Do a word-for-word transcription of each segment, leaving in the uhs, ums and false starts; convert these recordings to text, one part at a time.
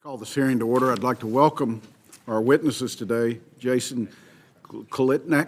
Call this hearing to order. I'd like to welcome our witnesses today, Jason Klitnick,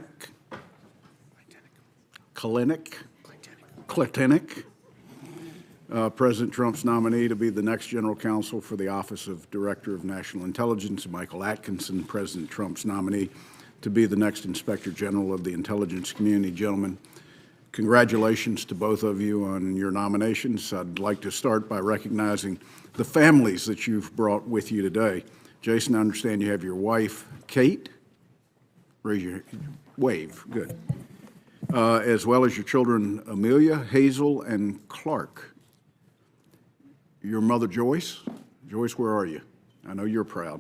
Klinick, Klitnick, uh, President Trump's nominee to be the next General Counsel for the Office of Director of National Intelligence, and Michael Atkinson, President Trump's nominee to be the next Inspector General of the Intelligence Community. Gentlemen, congratulations to both of you on your nominations. I'd like to start by recognizing the families that you've brought with you today. Jason, I understand you have your wife, Kate. Raise your wave. Good. Uh, as well as your children, Amelia, Hazel, and Clark. Your mother, Joyce. Joyce, where are you? I know you're proud.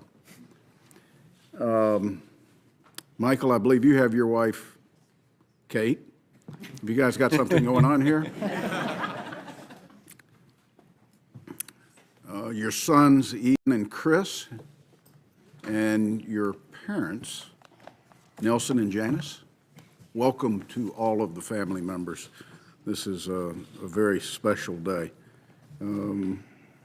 Um, Michael, I believe you have your wife, Kate. Have you guys got something going on here? Uh, your sons, Ian and Chris, and your parents, Nelson and Janice. Welcome to all of the family members. This is a, a very special day. Um,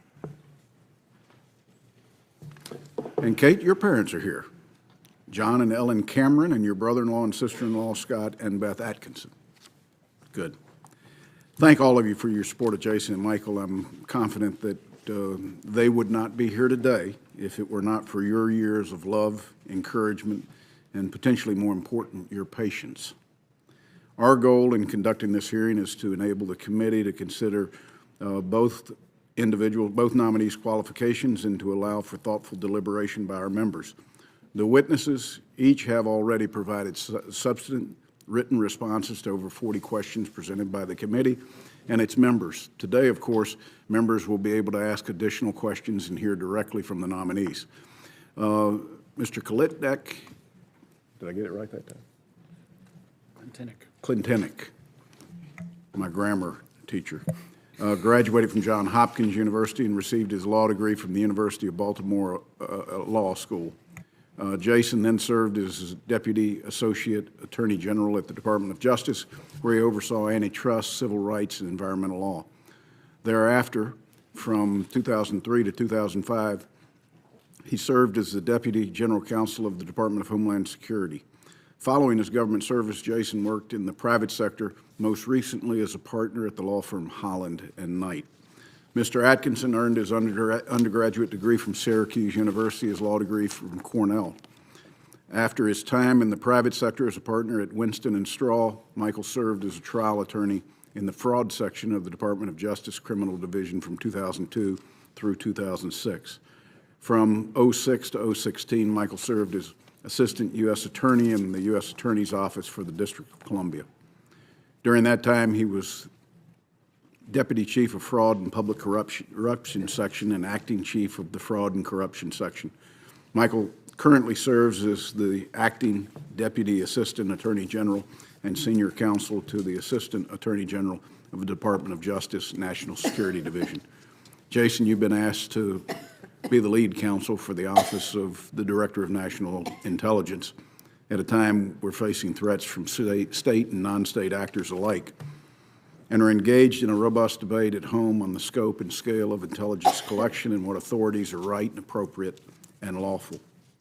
and Kate, your parents are here. John and Ellen Cameron, and your brother-in-law and sister-in-law, Scott and Beth Atkinson. Good. Thank all of you for your support of Jason and Michael. I'm confident that uh, they would not be here today if it were not for your years of love, encouragement, and potentially more important, your patience. Our goal in conducting this hearing is to enable the committee to consider uh, both individuals, both nominees' qualifications, and to allow for thoughtful deliberation by our members. The witnesses each have already provided su substantive written responses to over forty questions presented by the committee and its members. Today, of course, members will be able to ask additional questions and hear directly from the nominees. Uh, Mister Klitnick, did I get it right that time? Klintenick. Klintenick, my grammar teacher, uh, graduated from Johns Hopkins University and received his law degree from the University of Baltimore uh, Law School. Uh, Jason then served as Deputy Associate Attorney General at the Department of Justice, where he oversaw antitrust, civil rights, and environmental law. Thereafter, from two thousand three to two thousand five, he served as the Deputy General Counsel of the Department of Homeland Security. Following his government service, Jason worked in the private sector, most recently as a partner at the law firm Holland and Knight. Mister Atkinson earned his undergraduate degree from Syracuse University, his law degree from Cornell. After his time in the private sector as a partner at Winston and Straw, Michael served as a trial attorney in the fraud section of the Department of Justice Criminal Division from two thousand two through two thousand six. From oh six to oh sixteen, Michael served as Assistant U S Attorney in the U S Attorney's Office for the District of Columbia. During that time, he was Deputy Chief of Fraud and Public Corruption, Corruption Section and Acting Chief of the Fraud and Corruption Section. Michael currently serves as the Acting Deputy Assistant Attorney General and Senior Counsel to the Assistant Attorney General of the Department of Justice National Security Division. Jason, you've been asked to be the lead counsel for the Office of the Director of National Intelligence at a time we're facing threats from state, state and non-state actors alike, and are engaged in a robust debate at home on the scope and scale of intelligence collection and what authorities are right and appropriate and lawful.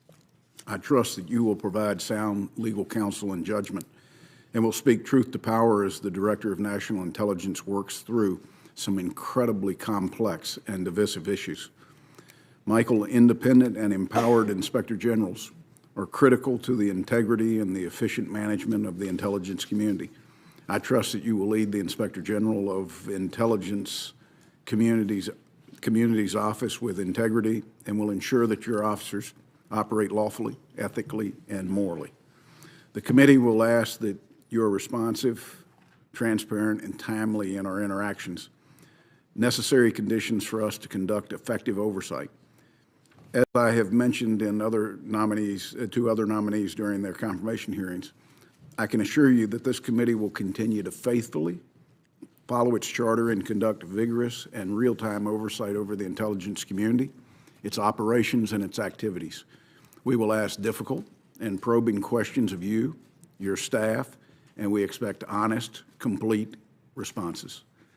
I trust that you will provide sound legal counsel and judgment and will speak truth to power as the Director of National Intelligence works through some incredibly complex and divisive issues. Michael, independent and empowered Inspector Generals are critical to the integrity and the efficient management of the intelligence community. I trust that you will lead the Inspector General of Intelligence Community's, Community's Office with integrity and will ensure that your officers operate lawfully, ethically, and morally. The committee will ask that you are responsive, transparent, and timely in our interactions, necessary conditions for us to conduct effective oversight. As I have mentioned in other nominees, uh, two other nominees during their confirmation hearings, I can assure you that this committee will continue to faithfully follow its charter and conduct vigorous and real-time oversight over the intelligence community, its operations, and its activities. We will ask difficult and probing questions of you, your staff, and we expect honest, complete responses.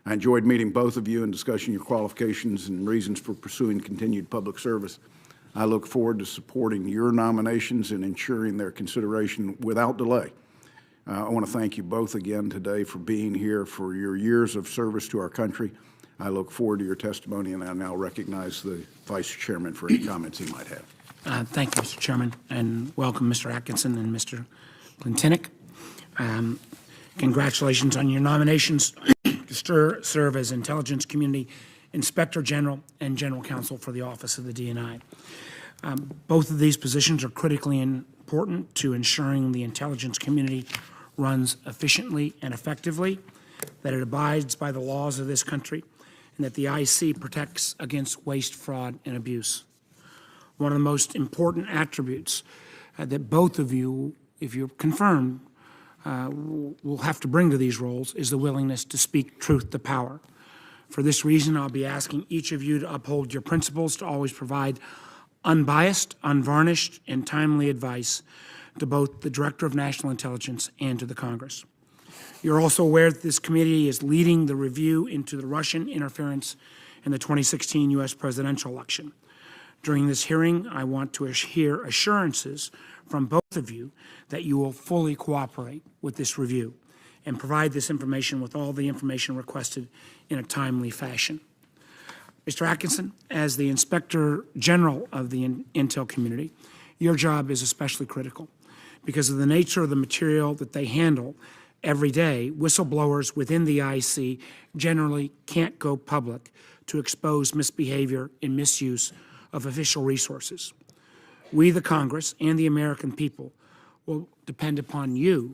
I enjoyed meeting both of you and discussing your qualifications and reasons for pursuing continued public service. I look forward to supporting your nominations and ensuring their consideration without delay. Uh, I want to thank you both again today for being here, for your years of service to our country. I look forward to your testimony, and I now recognize the Vice Chairman for any comments he might have. Uh, Thank you, Mister Chairman, and welcome, Mister Atkinson and Mister Klintenick. Um, Congratulations on your nominations to stir, serve as Intelligence Community Inspector General and General Counsel for the Office of the D N I. Um, both of these positions are critically important to ensuring the intelligence community runs efficiently and effectively, that it abides by the laws of this country, and that the I C protects against waste, fraud, and abuse. One of the most important attributes uh, that both of you, if you're confirmed, uh, will have to bring to these roles is the willingness to speak truth to power. For this reason, I'll be asking each of you to uphold your principles to always provide unbiased, unvarnished, and timely advice to both the Director of National Intelligence and to the Congress. You're also aware that this committee is leading the review into the Russian interference in the twenty sixteen U S presidential election. During this hearing, I want to hear assurances from both of you that you will fully cooperate with this review and provide this information with all the information requested in a timely fashion. Mister Atkinson, as the Inspector General of the in Intel community, your job is especially critical because of the nature of the material that they handle every day. Whistleblowers within the I C generally can't go public to expose misbehavior and misuse of official resources. We, the Congress, and the American people will depend upon you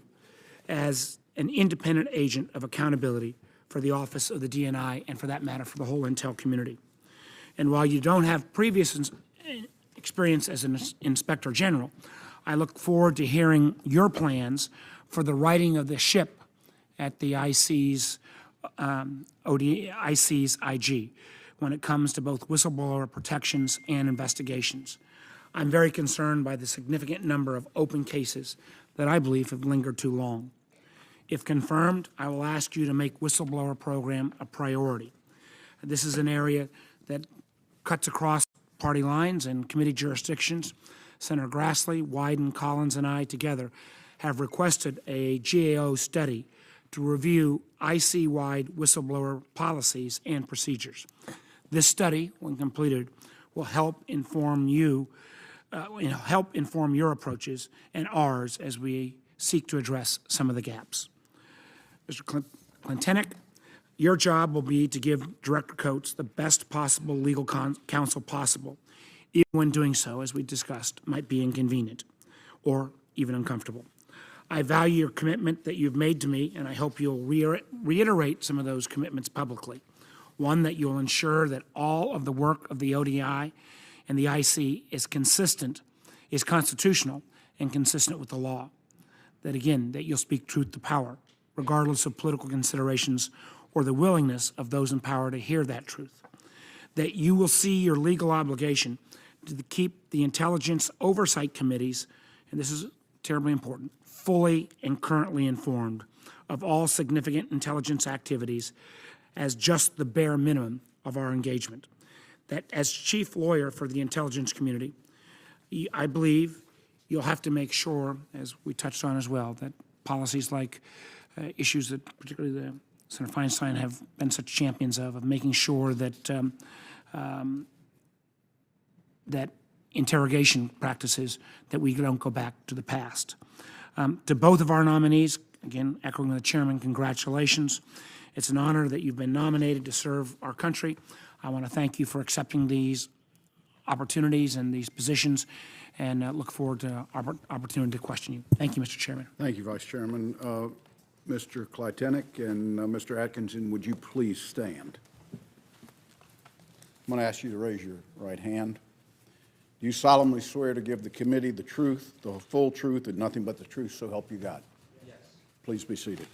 as an independent agent of accountability for the Office of the D N I and, for that matter, for the whole Intel community. And while you don't have previous experience as an Inspector General, I look forward to hearing your plans for the righting of the ship at the I C's, um, O D, I C's I G when it comes to both whistleblower protections and investigations. I'm very concerned by the significant number of open cases that I believe have lingered too long. If confirmed, I will ask you to make whistleblower program a priority. This is an area that cuts across party lines and committee jurisdictions. Senator Grassley, Wyden, Collins, and I together have requested a G A O study to review I C-wide whistleblower policies and procedures. This study, when completed, will help inform you, uh, you know, help inform your approaches and ours as we seek to address some of the gaps. Mister Klintenick, your job will be to give Director Coates the best possible legal counsel possible, even when doing so, as we discussed, might be inconvenient or even uncomfortable. I value your commitment that you've made to me, and I hope you'll re reiterate some of those commitments publicly. One, that you'll ensure that all of the work of the O D I and the I C is consistent, is constitutional, and consistent with the law. That, again, that you'll speak truth to power, regardless of political considerations or the willingness of those in power to hear that truth. That you will see your legal obligation to keep the intelligence oversight committees, and this is terribly important, fully and currently informed of all significant intelligence activities as just the bare minimum of our engagement. That as chief lawyer for the intelligence community, I believe you'll have to make sure, as we touched on as well, that policies like uh, issues that particularly the Senator Feinstein have been such champions of, of making sure that um, um, that interrogation practices, that we don't go back to the past. Um, to both of our nominees, again, echoing the chairman, congratulations. It's an honor that you've been nominated to serve our country. I want to thank you for accepting these opportunities and these positions, and uh, look forward to our opportunity to question you. Thank you, Mister Chairman. Thank you, Vice Chairman. Uh, Mister Klintenick and uh, Mister Atkinson, would you please stand? I'm going to ask you to raise your right hand. Do you solemnly swear to give the committee the truth, the full truth, and nothing but the truth, so help you God? Yes. Please be seated.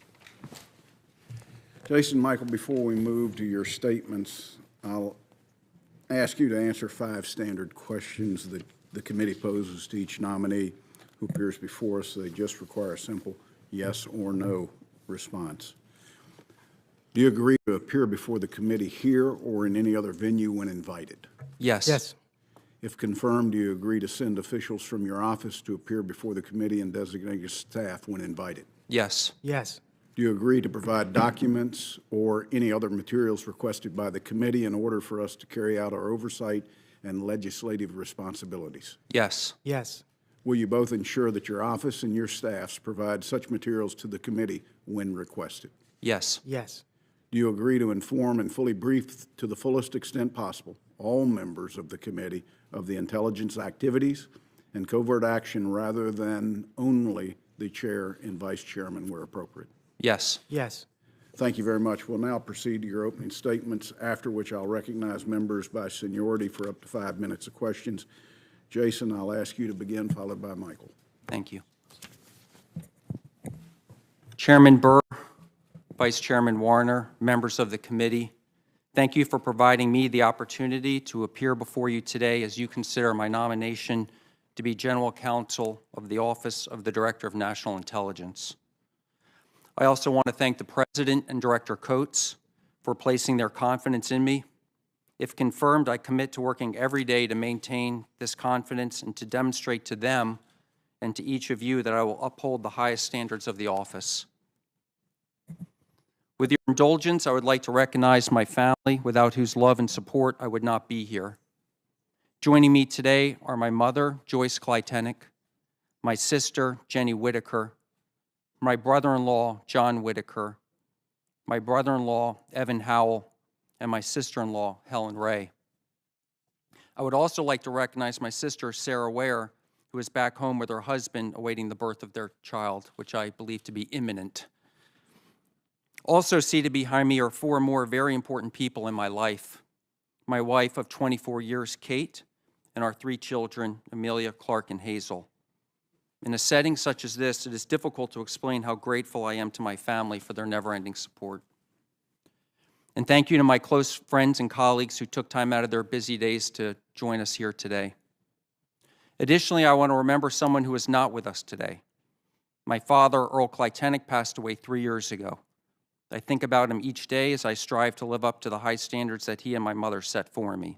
Jason, Michael, before we move to your statements, I'll ask you to answer five standard questions that the committee poses to each nominee who appears before us. They just require a simple yes or no response. Do you agree to to appear before the committee here or in any other venue when invited? Yes. Yes. If confirmed, do you agree to send officials from your office to appear before the committee and designated staff when invited? Yes. Yes. Do you agree to provide documents or any other materials requested by the committee in order for us to carry out our oversight and legislative responsibilities? Yes. Yes. Will you both ensure that your office and your staffs provide such materials to the committee when requested? Yes. Yes. Do you agree to inform and fully brief to the fullest extent possible all members of the committee of the intelligence activities and covert action rather than only the chair and vice chairman where appropriate? Yes. Yes. Thank you very much. We'll now proceed to your opening statements, after which I'll recognize members by seniority for up to five minutes of questions. Jason, I'll ask you to begin, followed by Michael. Thank you. Chairman Burr, Vice Chairman Warner, members of the committee, thank you for providing me the opportunity to appear before you today as you consider my nomination to be General Counsel of the Office of the Director of National Intelligence. I also want to thank the President and Director Coates for placing their confidence in me. If confirmed, I commit to working every day to maintain this confidence and to demonstrate to them and to each of you that I will uphold the highest standards of the office. With your indulgence, I would like to recognize my family, without whose love and support I would not be here. Joining me today are my mother, Joyce Kleitenik, my sister, Jenny Whitaker, my brother-in-law, John Whitaker, my brother-in-law, Evan Howell, and my sister-in-law, Helen Ray. I would also like to recognize my sister, Sarah Ware, who is back home with her husband awaiting the birth of their child, which I believe to be imminent. Also seated behind me are four more very important people in my life. My wife of twenty-four years, Kate, and our three children, Amelia, Clark, and Hazel. In a setting such as this, it is difficult to explain how grateful I am to my family for their never-ending support. And thank you to my close friends and colleagues who took time out of their busy days to join us here today. Additionally, I want to remember someone who is not with us today. My father, Earl Kleitenik, passed away three years ago. I think about him each day as I strive to live up to the high standards that he and my mother set for me.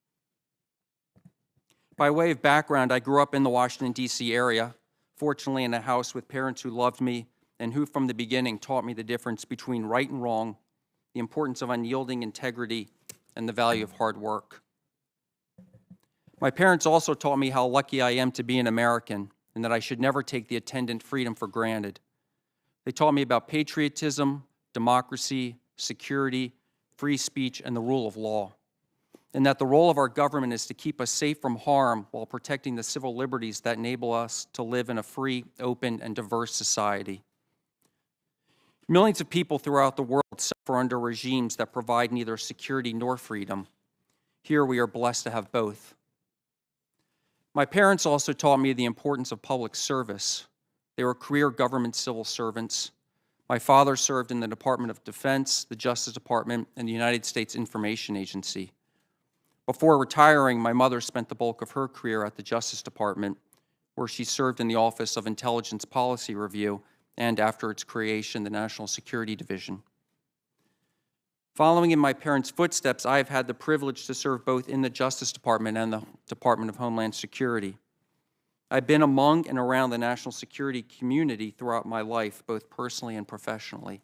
By way of background, I grew up in the Washington, D C area, fortunately in a house with parents who loved me and who from the beginning taught me the difference between right and wrong, the importance of unyielding integrity, and the value of hard work. My parents also taught me how lucky I am to be an American and that I should never take the attendant freedom for granted. They taught me about patriotism, democracy, security, free speech, and the rule of law, and that the role of our government is to keep us safe from harm while protecting the civil liberties that enable us to live in a free, open, and diverse society. Millions of people throughout the world suffer under regimes that provide neither security nor freedom. Here we are blessed to have both. My parents also taught me the importance of public service. They were career government civil servants. My father served in the Department of Defense, the Justice Department, and the United States Information Agency. Before retiring, my mother spent the bulk of her career at the Justice Department, where she served in the Office of Intelligence Policy Review and, after its creation, the National Security Division. Following in my parents' footsteps, I have had the privilege to serve both in the Justice Department and the Department of Homeland Security. I've been among and around the national security community throughout my life, both personally and professionally.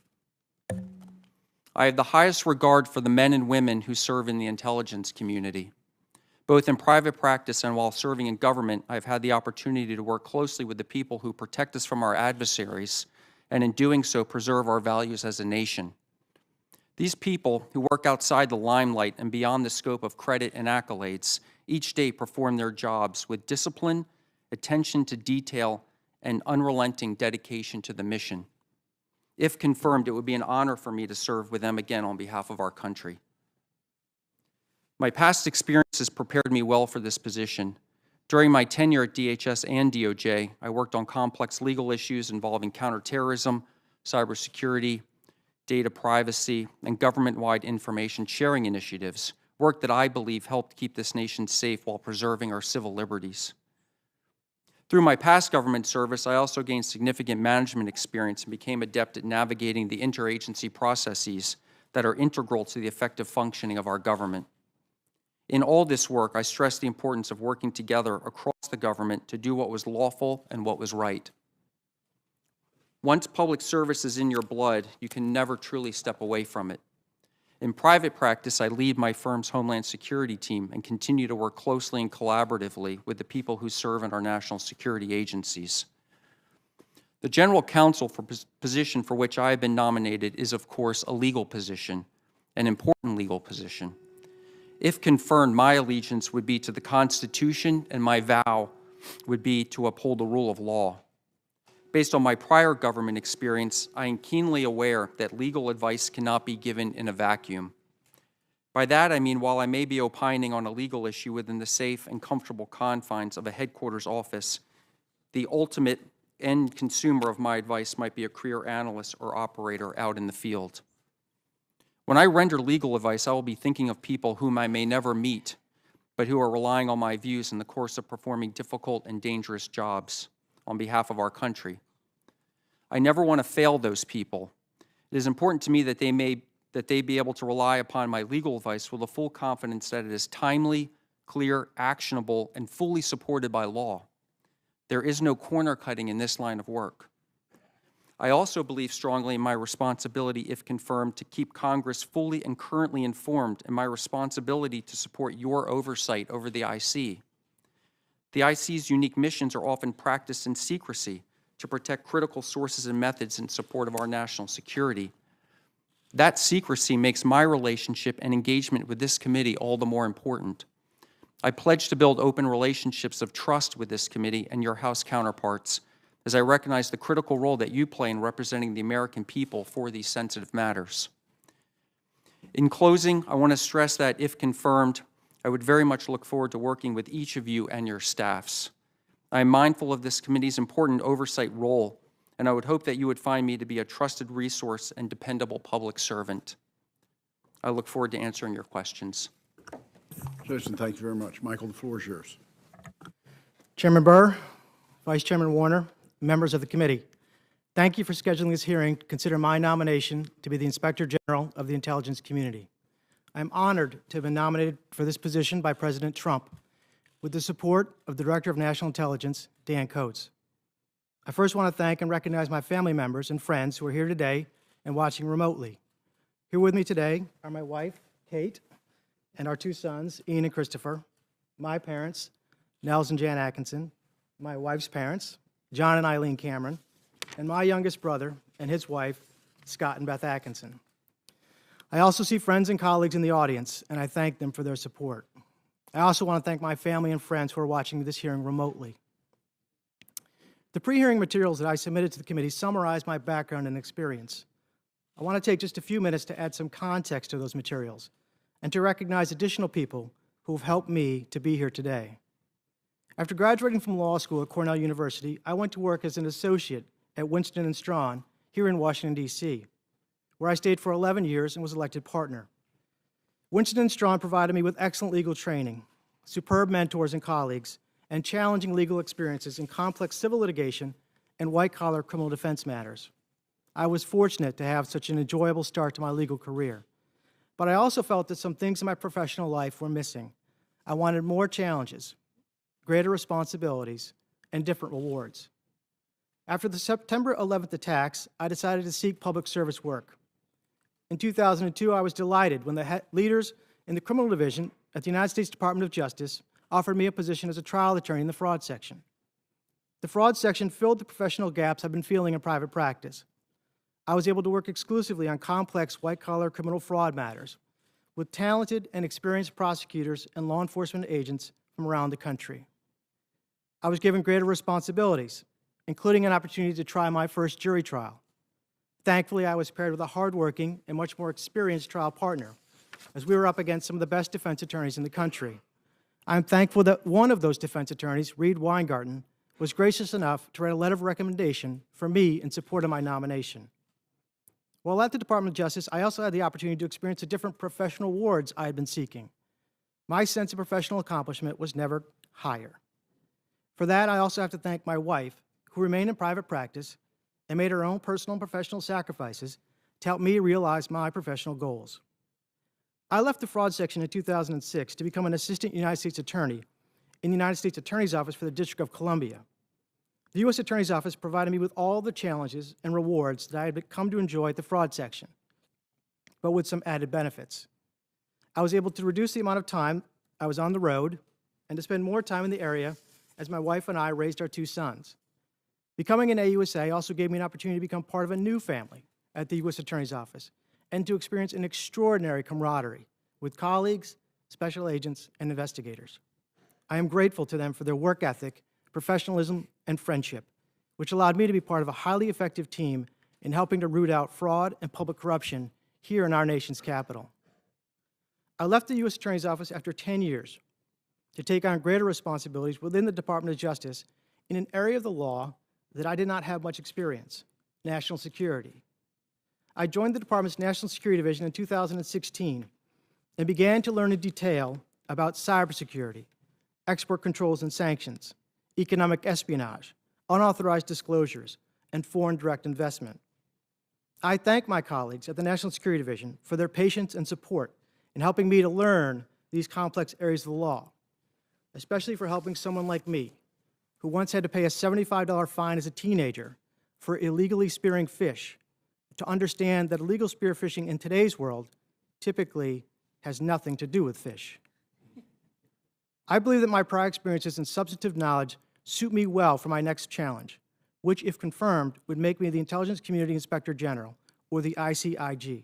I have the highest regard for the men and women who serve in the intelligence community. Both in private practice and while serving in government, I've had the opportunity to work closely with the people who protect us from our adversaries, and in doing so, preserve our values as a nation. These people, who work outside the limelight and beyond the scope of credit and accolades, each day perform their jobs with discipline, attention to detail, and unrelenting dedication to the mission. If confirmed, it would be an honor for me to serve with them again on behalf of our country. My past experiences prepared me well for this position. During my tenure at D H S and D O J, I worked on complex legal issues involving counterterrorism, cybersecurity, data privacy, and government-wide information sharing initiatives, work that I believe helped keep this nation safe while preserving our civil liberties. Through my past government service, I also gained significant management experience and became adept at navigating the interagency processes that are integral to the effective functioning of our government. In all this work, I stress the importance of working together across the government to do what was lawful and what was right. Once public service is in your blood, you can never truly step away from it. In private practice, I lead my firm's Homeland Security team and continue to work closely and collaboratively with the people who serve in our national security agencies. The general counsel for position for which I have been nominated is, of course, a legal position, an important legal position. If confirmed, my allegiance would be to the Constitution, and my vow would be to uphold the rule of law. Based on my prior government experience, I am keenly aware that legal advice cannot be given in a vacuum. By that, I mean while I may be opining on a legal issue within the safe and comfortable confines of a headquarters office, the ultimate end consumer of my advice might be a career analyst or operator out in the field. When I render legal advice, I will be thinking of people whom I may never meet, but who are relying on my views in the course of performing difficult and dangerous jobs on behalf of our country. I never want to fail those people. It is important to me that they may that they be able to rely upon my legal advice with a full confidence that it is timely, clear, actionable, and fully supported by law. There is no corner cutting in this line of work. I also believe strongly in my responsibility, if confirmed, to keep Congress fully and currently informed, and my responsibility to support your oversight over the I C. The I C's unique missions are often practiced in secrecy to protect critical sources and methods in support of our national security. That secrecy makes my relationship and engagement with this committee all the more important. I pledge to build open relationships of trust with this committee and your House counterparts, as I recognize the critical role that you play in representing the American people for these sensitive matters. In closing, I want to stress that, if confirmed, I would very much look forward to working with each of you and your staffs. I am mindful of this committee's important oversight role, and I would hope that you would find me to be a trusted resource and dependable public servant. I look forward to answering your questions. Citizen, thank you very much. Michael, the floor is yours. Chairman Burr, Vice Chairman Warner, members of the committee, thank you for scheduling this hearing to consider my nomination to be the Inspector General of the intelligence community. I am honored to have been nominated for this position by President Trump with the support of the Director of National Intelligence, Dan Coats. I first want to thank and recognize my family members and friends who are here today and watching remotely. Here with me today are my wife, Kate, and our two sons, Ian and Christopher, my parents, Nels and Jan Atkinson, my wife's parents, John and Eileen Cameron, and my youngest brother and his wife, Scott and Beth Atkinson. I also see friends and colleagues in the audience, and I thank them for their support. I also want to thank my family and friends who are watching this hearing remotely. The pre-hearing materials that I submitted to the committee summarize my background and experience. I want to take just a few minutes to add some context to those materials and to recognize additional people who have helped me to be here today. After graduating from law school at Cornell University, I went to work as an associate at Winston and Strawn here in Washington, D C, where I stayed for eleven years and was elected partner. Winston and Strawn provided me with excellent legal training, superb mentors and colleagues, and challenging legal experiences in complex civil litigation and white-collar criminal defense matters. I was fortunate to have such an enjoyable start to my legal career, but I also felt that some things in my professional life were missing. I wanted more challenges, greater responsibilities, and different rewards. After the September eleventh attacks, I decided to seek public service work. In two thousand two, I was delighted when the leaders in the criminal division at the United States Department of Justice offered me a position as a trial attorney in the fraud section. The fraud section filled the professional gaps I've been feeling in private practice. I was able to work exclusively on complex white-collar criminal fraud matters with talented and experienced prosecutors and law enforcement agents from around the country. I was given greater responsibilities, including an opportunity to try my first jury trial. Thankfully, I was paired with a hardworking and much more experienced trial partner, as we were up against some of the best defense attorneys in the country. I'm thankful that one of those defense attorneys, Reed Weingarten, was gracious enough to write a letter of recommendation for me in support of my nomination. While at the Department of Justice, I also had the opportunity to experience the different professional awards I had been seeking. My sense of professional accomplishment was never higher. For that, I also have to thank my wife, who remained in private practice and made her own personal and professional sacrifices to help me realize my professional goals. I left the fraud section in two thousand six to become an assistant United States attorney in the United States Attorney's Office for the District of Columbia. The U S Attorney's Office provided me with all the challenges and rewards that I had come to enjoy at the fraud section, but with some added benefits. I was able to reduce the amount of time I was on the road and to spend more time in the area as my wife and I raised our two sons. Becoming an A U S A also gave me an opportunity to become part of a new family at the U S Attorney's Office and to experience an extraordinary camaraderie with colleagues, special agents, and investigators. I am grateful to them for their work ethic, professionalism, and friendship, which allowed me to be part of a highly effective team in helping to root out fraud and public corruption here in our nation's capital. I left the U S Attorney's Office after ten years to take on greater responsibilities within the Department of Justice in an area of the law that I did not have much experience, national security. I joined the Department's National Security Division in two thousand sixteen and began to learn in detail about cybersecurity, export controls and sanctions, economic espionage, unauthorized disclosures, and foreign direct investment. I thank my colleagues at the National Security Division for their patience and support in helping me to learn these complex areas of the law, especially for helping someone like me, who once had to pay a seventy-five dollar fine as a teenager for illegally spearing fish, to understand that illegal spearfishing in today's world typically has nothing to do with fish. I believe that my prior experiences and substantive knowledge suit me well for my next challenge, which, if confirmed, would make me the Intelligence Community Inspector General, or the I C I G.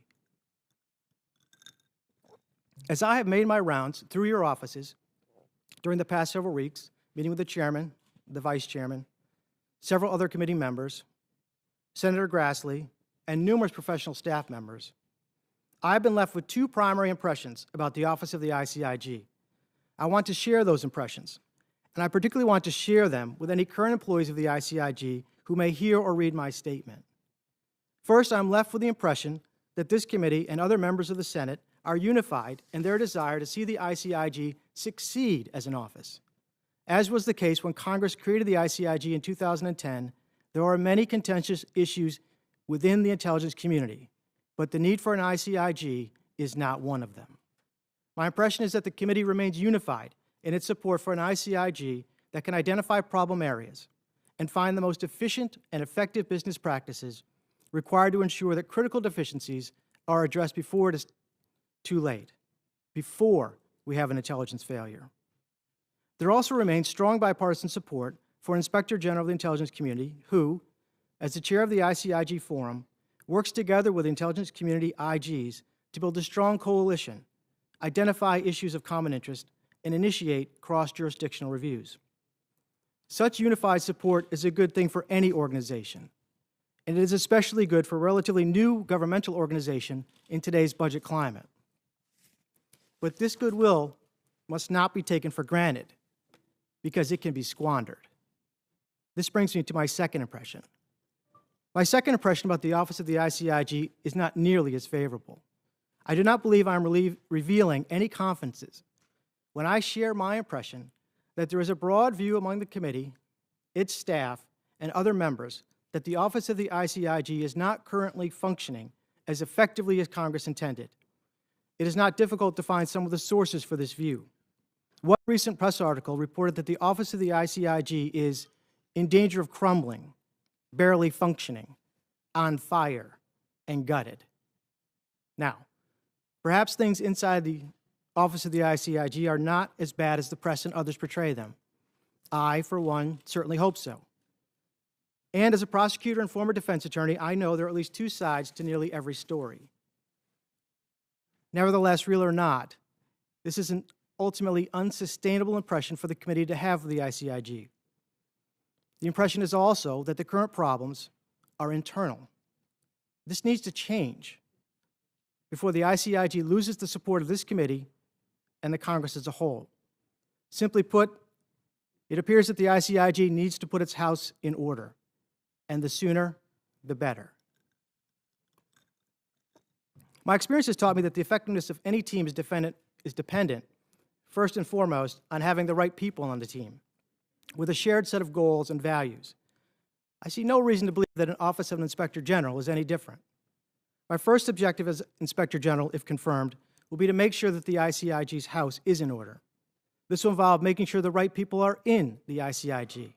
As I have made my rounds through your offices during the past several weeks, meeting with the chairman, the vice chairman, several other committee members, Senator Grassley, and numerous professional staff members, I've been left with two primary impressions about the Office of the I C I G. I want to share those impressions, and I particularly want to share them with any current employees of the I C I G who may hear or read my statement. First, I'm left with the impression that this committee and other members of the Senate are unified in their desire to see the I C I G succeed as an office. As was the case when Congress created the I C I G in two thousand ten, there are many contentious issues within the intelligence community, but the need for an I C I G is not one of them. My impression is that the committee remains unified in its support for an I C I G that can identify problem areas and find the most efficient and effective business practices required to ensure that critical deficiencies are addressed before it is too late, before we have an intelligence failure. There also remains strong bipartisan support for an Inspector General of the intelligence community who, as the chair of the I C I G Forum, works together with intelligence community I Gs to build a strong coalition, identify issues of common interest, and initiate cross-jurisdictional reviews. Such unified support is a good thing for any organization, and it is especially good for a relatively new governmental organization in today's budget climate. But this goodwill must not be taken for granted, because it can be squandered. This brings me to my second impression. My second impression about the Office of the I C I G is not nearly as favorable. I do not believe I am relieve, revealing any confidences when I share my impression that there is a broad view among the committee, its staff, and other members that the Office of the I C I G is not currently functioning as effectively as Congress intended. It is not difficult to find some of the sources for this view. One recent press article reported that the Office of the I C I G is in danger of crumbling, barely functioning, on fire, and gutted. Now, perhaps things inside the Office of the I C I G are not as bad as the press and others portray them. I, for one, certainly hope so. And as a prosecutor and former defense attorney, I know there are at least two sides to nearly every story. Nevertheless, real or not, this is an ultimately unsustainable impression for the committee to have of the I C I G. The impression is also that the current problems are internal. This needs to change before the I C I G loses the support of this committee and the Congress as a whole. Simply put, it appears that the I C I G needs to put its house in order, and the sooner, the better. My experience has taught me that the effectiveness of any team is dependent, is dependent, first and foremost, on having the right people on the team, with a shared set of goals and values. I see no reason to believe that an Office of an Inspector General is any different. My first objective as Inspector General, if confirmed, will be to make sure that the I C I G's house is in order. This will involve making sure the right people are in the I C I G.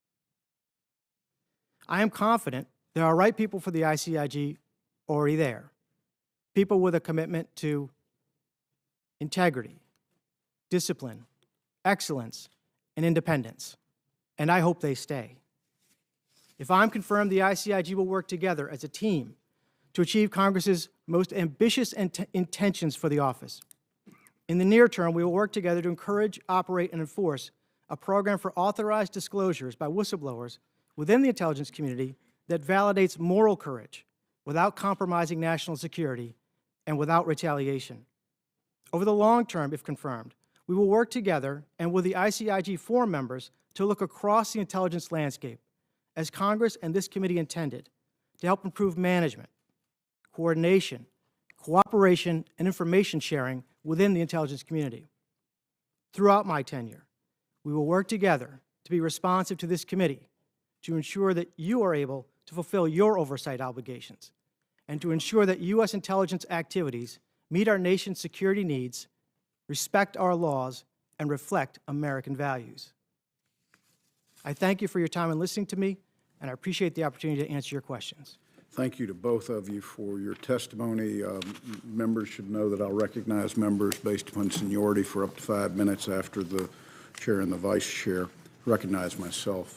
I am confident there are right people for the I C I G already there. People with a commitment to integrity, discipline, excellence, and independence. And I hope they stay. If I'm confirmed, the I C I G will work together as a team to achieve Congress's most ambitious int- intentions for the office. In the near term, we will work together to encourage, operate, and enforce a program for authorized disclosures by whistleblowers within the intelligence community that validates moral courage without compromising national security and without retaliation. Over the long term, if confirmed, we will work together and with the I C I G forum members to look across the intelligence landscape, as Congress and this committee intended, to help improve management, coordination, cooperation, and information sharing within the intelligence community. Throughout my tenure, we will work together to be responsive to this committee to ensure that you are able to fulfill your oversight obligations and to ensure that U S intelligence activities meet our nation's security needs, respect our laws, and reflect American values. I thank you for your time in listening to me, and I appreciate the opportunity to answer your questions. Thank you to both of you for your testimony. Um, Members should know that I'll recognize members based upon seniority for up to five minutes after the chair and the vice chair. Recognize myself.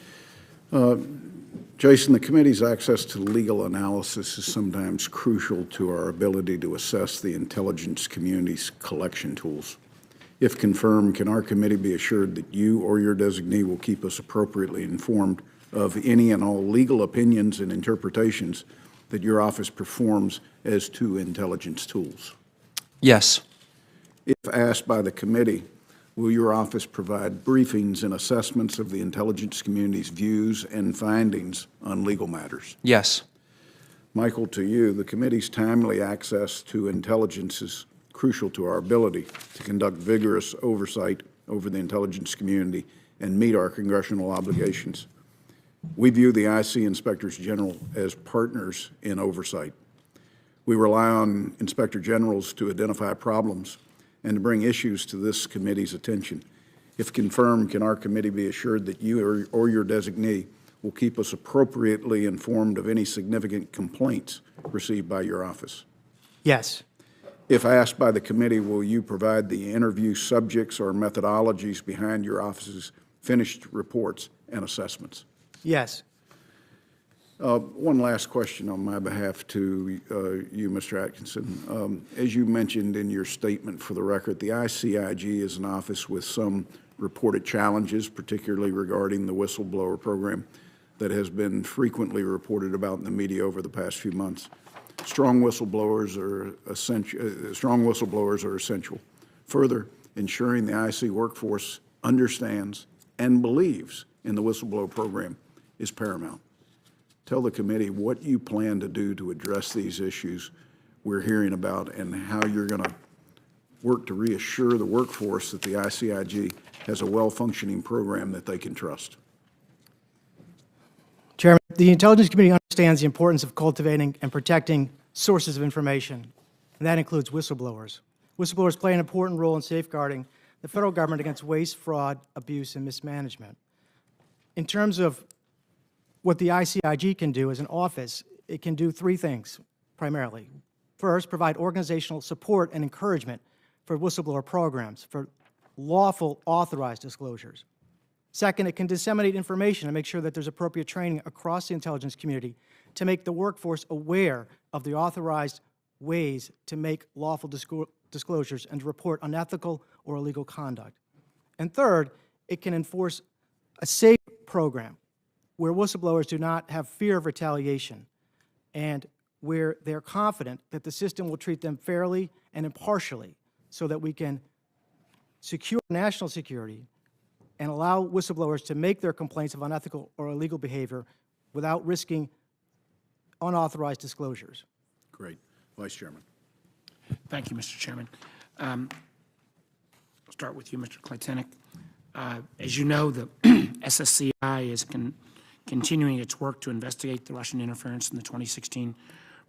Uh, Jason, the committee's access to legal analysis is sometimes crucial to our ability to assess the intelligence community's collection tools. If confirmed, can our committee be assured that you or your designee will keep us appropriately informed of any and all legal opinions and interpretations that your office performs as to intelligence tools? Yes. If asked by the committee, will your office provide briefings and assessments of the intelligence community's views and findings on legal matters? Yes. Michael, to you, the committee's timely access to intelligence is crucial to our ability to conduct vigorous oversight over the intelligence community and meet our congressional obligations. We view the I C Inspectors General as partners in oversight. We rely on Inspector Generals to identify problems and to bring issues to this committee's attention. If confirmed, can our committee be assured that you or, or your designee will keep us appropriately informed of any significant complaints received by your office? Yes. If asked by the committee, will you provide the interview subjects or methodologies behind your office's finished reports and assessments? Yes. Uh, one last question on my behalf to uh, you, Mister Atkinson. Um, as you mentioned in your statement for the record, the I C I G is an office with some reported challenges, particularly regarding the whistleblower program that has been frequently reported about in the media over the past few months. Strong whistleblowers are essential. Uh, strong whistleblowers are essential. Further, ensuring the I C workforce understands and believes in the whistleblower program is paramount. Tell the committee what you plan to do to address these issues we're hearing about and how you're going to work to reassure the workforce that the I C I G has a well-functioning program that they can trust. Chairman, the intelligence community understands the importance of cultivating and protecting sources of information, and that includes whistleblowers. Whistleblowers play an important role in safeguarding the federal government against waste, fraud, abuse, and mismanagement. In terms of what the I C I G can do as an office, it can do three things primarily. First, provide organizational support and encouragement for whistleblower programs, for lawful authorized disclosures. Second, it can disseminate information and make sure that there's appropriate training across the intelligence community to make the workforce aware of the authorized ways to make lawful disclo- disclosures and to report unethical or illegal conduct. And third, it can enforce a safe program where whistleblowers do not have fear of retaliation and where they're confident that the system will treat them fairly and impartially so that we can secure national security and allow whistleblowers to make their complaints of unethical or illegal behavior without risking unauthorized disclosures. Great. Vice Chairman. Thank you, Mister Chairman. Um, I'll start with you, Mister Klitenic. Uh, as you know, the S S C I is con continuing its work to investigate the Russian interference in the twenty sixteen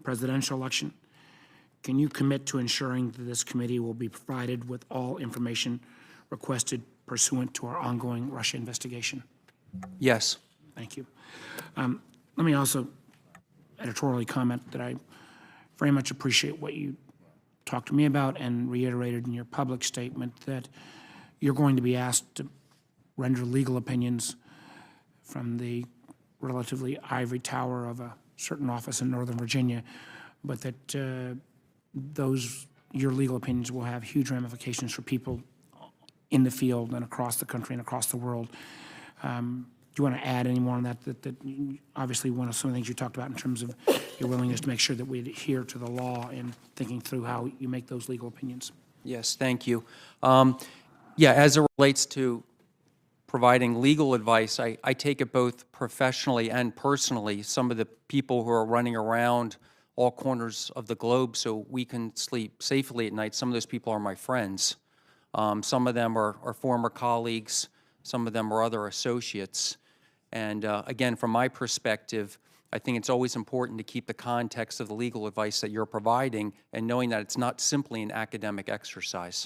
presidential election. Can you commit to ensuring that this committee will be provided with all information requested pursuant to our ongoing Russia investigation? Yes. Thank you. Um, Let me also editorially comment that I very much appreciate what you talked to me about and reiterated in your public statement, that you're going to be asked to render legal opinions from the relatively ivory tower of a certain office in Northern Virginia, but that uh, those, your legal opinions will have huge ramifications for people in the field and across the country and across the world. Um, do you want to add any more on that? That, that obviously one of some of the things you talked about in terms of your willingness to make sure that we adhere to the law and thinking through how you make those legal opinions. Yes, thank you. Um, yeah, as it relates to providing legal advice, I, I take it both professionally and personally. Some of the people who are running around all corners of the globe so we can sleep safely at night, some of those people are my friends. Um, some of them are, are former colleagues. Some of them are other associates. And uh, again, from my perspective, I think it's always important to keep the context of the legal advice that you're providing and knowing that it's not simply an academic exercise.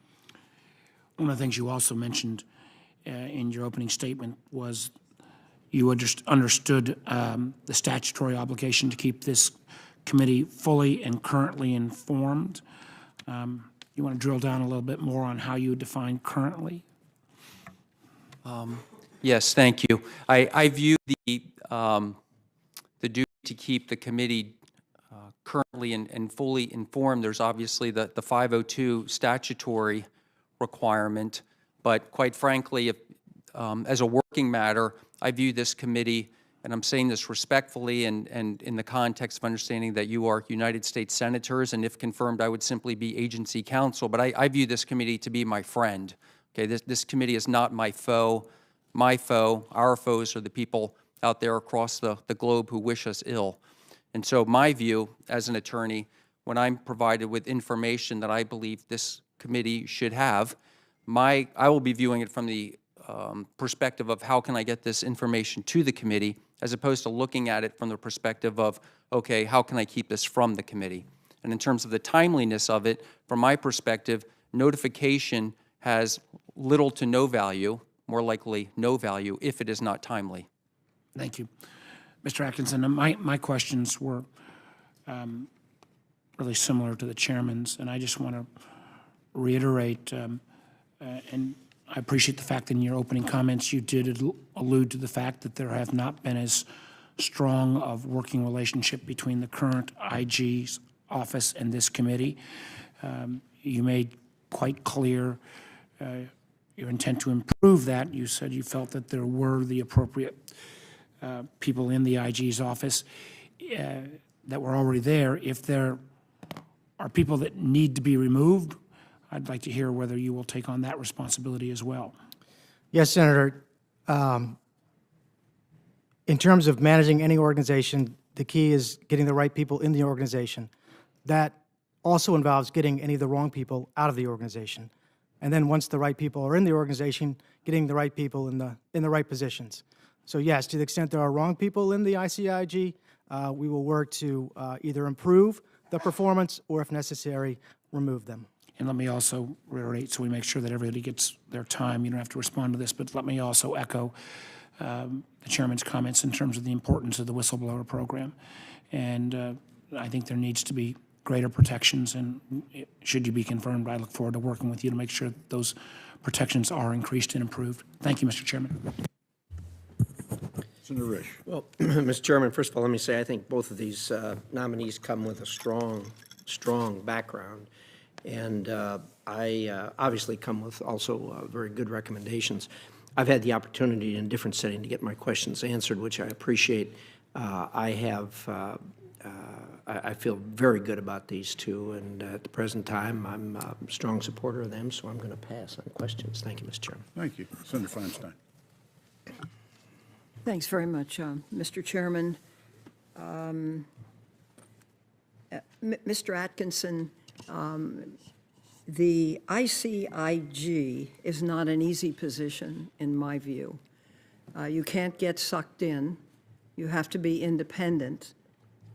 One of the things you also mentioned uh, in your opening statement was you underst understood um, the statutory obligation to keep this committee fully and currently informed. Um, you want to drill down a little bit more on how you define currently? Um, yes, thank you. I, I view the, um, the duty to keep the committee uh, currently and, and fully informed. There's obviously the, the five oh two statutory requirement, but quite frankly, if, um, as a working matter, I view this committee, and I'm saying this respectfully and, and in the context of understanding that you are United States senators, and if confirmed, I would simply be agency counsel, but I, I view this committee to be my friend. Okay, this, this committee is not my foe. My foe, our foes are the people out there across the, the globe who wish us ill. And so my view as an attorney, when I'm provided with information that I believe this committee should have, my, I will be viewing it from the um, perspective of how can I get this information to the committee, as opposed to looking at it from the perspective of, okay, how can I keep this from the committee? And in terms of the timeliness of it, from my perspective, notification has little to no value, more likely no value, if it is not timely. Thank you. Mister Atkinson, my, my questions were um, really similar to the chairman's, and I just want to reiterate, um, uh, and I appreciate the fact that in your opening comments you did allude to the fact that there have not been as strong of working relationship between the current I G's office and this committee. Um, you made quite clear uh, your intent to improve that. You said you felt that there were the appropriate uh, people in the I G's office uh, that were already there. If there are people that need to be removed, I'd like to hear whether you will take on that responsibility as well. Yes, Senator. Um, in terms of managing any organization, the key is getting the right people in the organization. That also involves getting any of the wrong people out of the organization. And then once the right people are in the organization, getting the right people in the, in the right positions. So yes, to the extent there are wrong people in the I C I G, uh, we will work to uh, either improve the performance or, if necessary, remove them. And let me also reiterate, so we make sure that everybody gets their time. You don't have to respond to this, but let me also echo um, the chairman's comments in terms of the importance of the whistleblower program. And uh, I think there needs to be greater protections, and it, should you be confirmed, I look forward to working with you to make sure that those protections are increased and improved. Thank you, Mister Chairman. Senator Risch. Well, Mister Chairman, first of all, let me say I think both of these uh, nominees come with a strong, strong background. And uh, I uh, obviously come with also uh, very good recommendations. I've had the opportunity in a different setting to get my questions answered, which I appreciate. Uh, I have, uh, uh, I, I feel very good about these two, and uh, at the present time, I'm a strong supporter of them, so I'm going to pass on questions. Thank you, Mister Chairman. Thank you. Senator Feinstein. Thanks very much, uh, Mister Chairman. Um, uh, Mister Atkinson, um, the I C I G is not an easy position, in my view. Uh, you can't get sucked in. You have to be independent.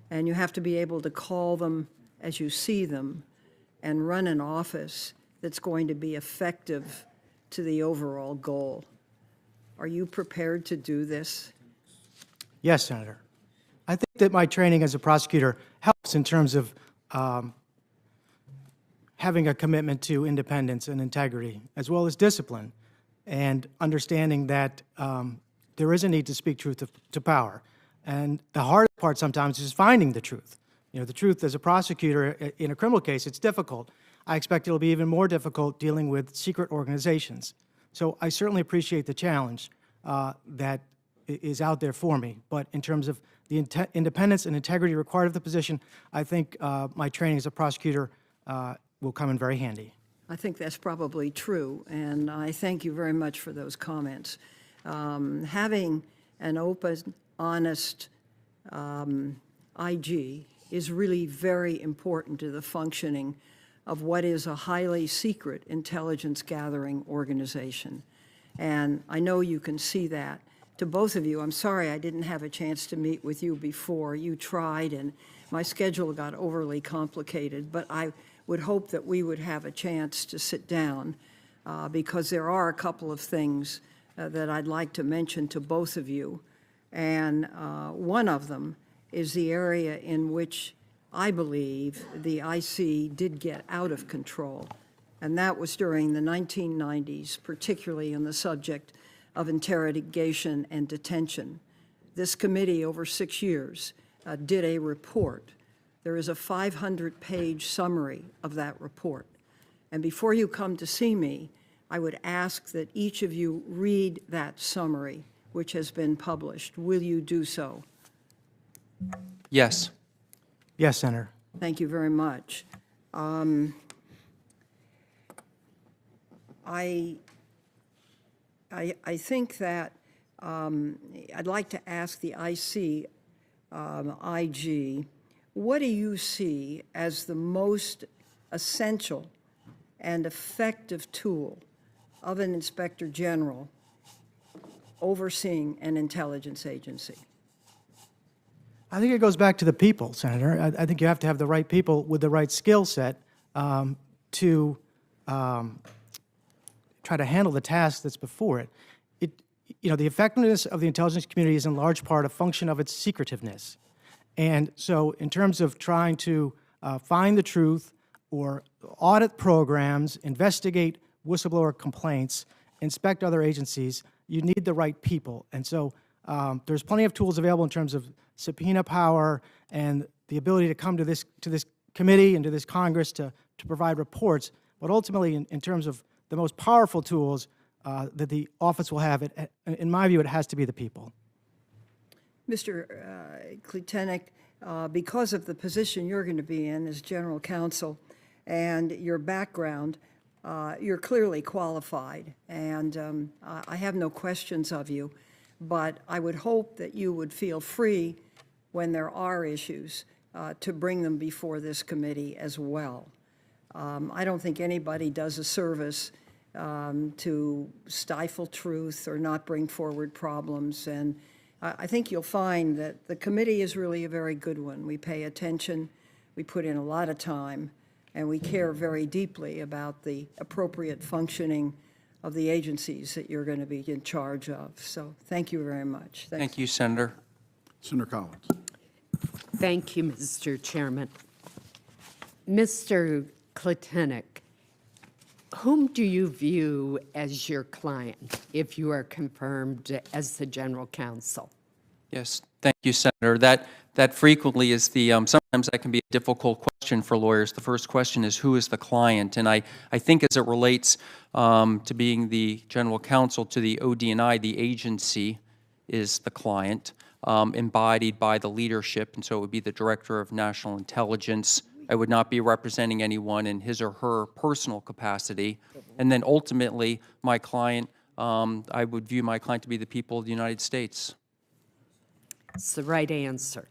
and you have to be able to call them as you see them and run an office that's going to be effective to the overall goal. Are you prepared to do this? Yes, Senator. I think that my training as a prosecutor helps in terms of um, having a commitment to independence and integrity, as well as discipline, and understanding that um, there is a need to speak truth to, to power. And the hardest part sometimes is finding the truth. You know, the truth as a prosecutor i- in a criminal case, it's difficult. I expect it'll be even more difficult dealing with secret organizations. So I certainly appreciate the challenge uh, that i- is out there for me. But in terms of the inte- independence and integrity required of the position, I think uh, my training as a prosecutor uh, will come in very handy. I think that's probably true, and I thank you very much for those comments. Um, having an open, honest um, I G is really very important to the functioning of what is a highly secret intelligence gathering organization. And I know you can see that. To both of you, I'm sorry I didn't have a chance to meet with you before. You tried, and my schedule got overly complicated, but I would hope that we would have a chance to sit down uh, because there are a couple of things uh, that I'd like to mention to both of you. And uh, one of them is the area in which I believe the I C did get out of control, and that was during the nineteen nineties, particularly on the subject of interrogation and detention. This committee, over six years, uh, did a report. There is a five hundred page summary of that report. And before you come to see me, I would ask that each of you read that summary, which has been published. Will you do so? Yes. Yes, Senator. Thank you very much. Um, I, I, I think that um, I'd like to ask the I C um, I G, what do you see as the most essential and effective tool of an inspector general overseeing an intelligence agency? I think it goes back to the people, Senator. I, I think you have to have the right people with the right skill set um, to um, try to handle the task that's before it. It, you know, the effectiveness of the intelligence community is in large part a function of its secretiveness. And so in terms of trying to uh, find the truth or audit programs, investigate whistleblower complaints, inspect other agencies, you need the right people. And so um, there's plenty of tools available in terms of subpoena power and the ability to come to this to this committee and to this Congress to, to provide reports. But ultimately, in, in terms of the most powerful tools uh, that the office will have, it, in my view, it has to be the people. Mister Uh, Klitenik, uh, because of the position you're going to be in as general counsel and your background, uh, you're clearly qualified, and um, I I have no questions of you, but I would hope that you would feel free when there are issues uh, to bring them before this committee as well. Um, I don't think anybody does a service um, to stifle truth or not bring forward problems, and I, I think you'll find that the committee is really a very good one. We pay attention, we put in a lot of time, and we care very deeply about the appropriate functioning of the agencies that you're going to be in charge of. So thank you very much. Thanks. Thank you, Senator. Senator Collins. Thank you, Mister Chairman. Mister Klitenik, whom do you view as your client if you are confirmed as the general counsel? Yes, thank you, Senator. That, that frequently is the, um, sometimes that can be a difficult question for lawyers. The first question is, who is the client? And I, I think as it relates um, to being the general counsel to the O D N I, the agency is the client, um, embodied by the leadership, and so it would be the Director of National Intelligence. I would not be representing anyone in his or her personal capacity. And then ultimately, my client, um, I would view my client to be the people of the United States. It's the right answer.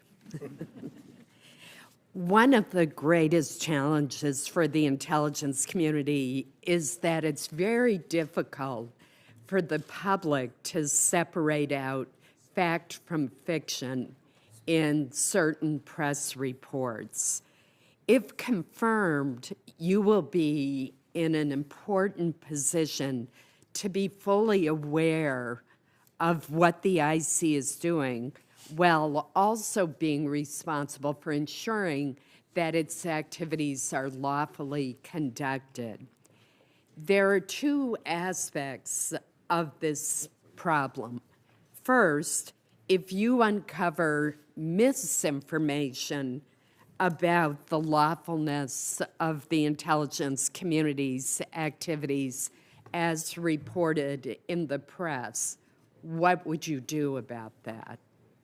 One of the greatest challenges for the intelligence community is that it's very difficult for the public to separate out fact from fiction in certain press reports. If confirmed, you will be in an important position to be fully aware of what the I C is doing, while also being responsible for ensuring that its activities are lawfully conducted. There are two aspects of this problem. First, if you uncover misinformation about the lawfulness of the intelligence community's activities as reported in the press, what would you do about that?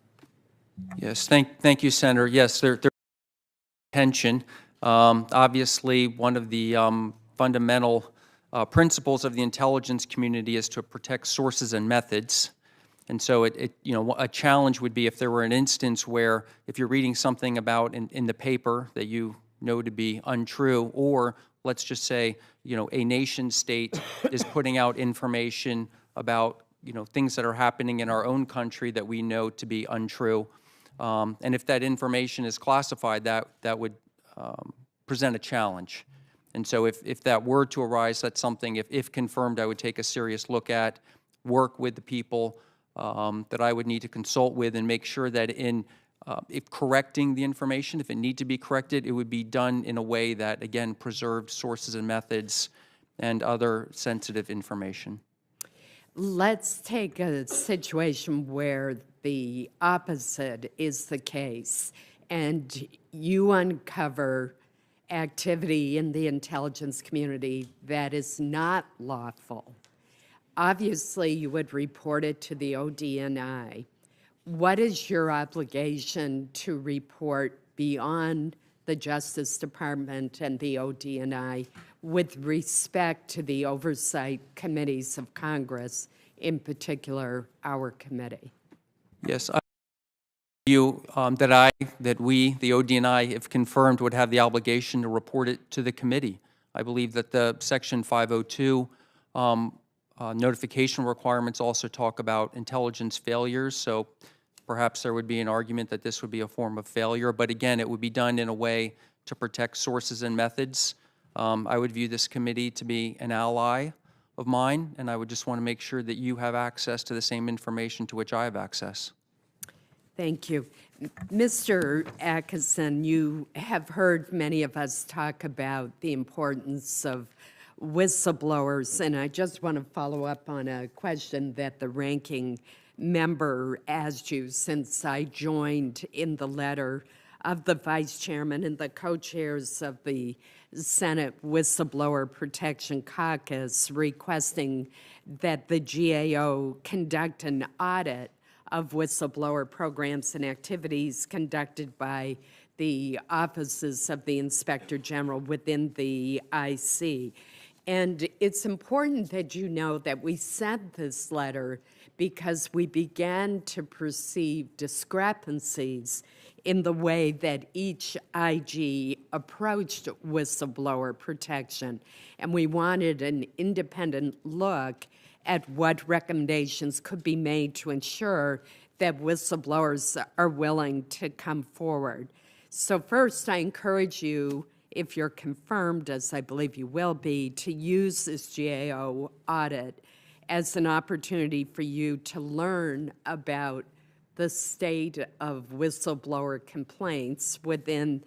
Yes, thank, thank you, Senator. Yes, there, there's tension. Um, obviously, one of the um, fundamental uh, principles of the intelligence community is to protect sources and methods. And so, it, it, you know, a challenge would be if there were an instance where, if you're reading something about in, in the paper that you know to be untrue, or let's just say, you know, a nation state is putting out information about, you know, things that are happening in our own country that we know to be untrue. Um, and if that information is classified, that, that would um, present a challenge. And so if, if that were to arise, that's something, if, if confirmed, I would take a serious look at, work with the people um, that I would need to consult with, and make sure that in, uh, if correcting the information, if it need to be corrected, it would be done in a way that, again, preserved sources and methods and other sensitive information. Let's take a situation where the opposite is the case, and you uncover activity in the intelligence community that is not lawful. Obviously, you would report it to the O D N I. What is your obligation to report beyond the Justice Department and the O D N I with respect to the oversight committees of Congress, in particular our committee? Yes, I you um, that I, that we, the O D N I, if confirmed, would have the obligation to report it to the committee. I believe that the Section five oh two um, uh, notification requirements also talk about intelligence failures, so perhaps there would be an argument that this would be a form of failure, but again, it would be done in a way to protect sources and methods. Um, I would view this committee to be an ally of mine, and I would just want to make sure that you have access to the same information to which I have access. Thank you. Mister Atkinson, you have heard many of us talk about the importance of whistleblowers, and I just want to follow up on a question that the ranking member asked you, since I joined in the letter of the Vice Chairman and the co-chairs of the Senate Whistleblower Protection Caucus requesting that the G A O conduct an audit of whistleblower programs and activities conducted by the offices of the Inspector General within the I C. And it's important that you know that we sent this letter because we began to perceive discrepancies in the way that each I G approached whistleblower protection. And we wanted an independent look at what recommendations could be made to ensure that whistleblowers are willing to come forward. So first, I encourage you, if you're confirmed, as I believe you will be, to use this G A O audit as an opportunity for you to learn about the state of whistleblower complaints within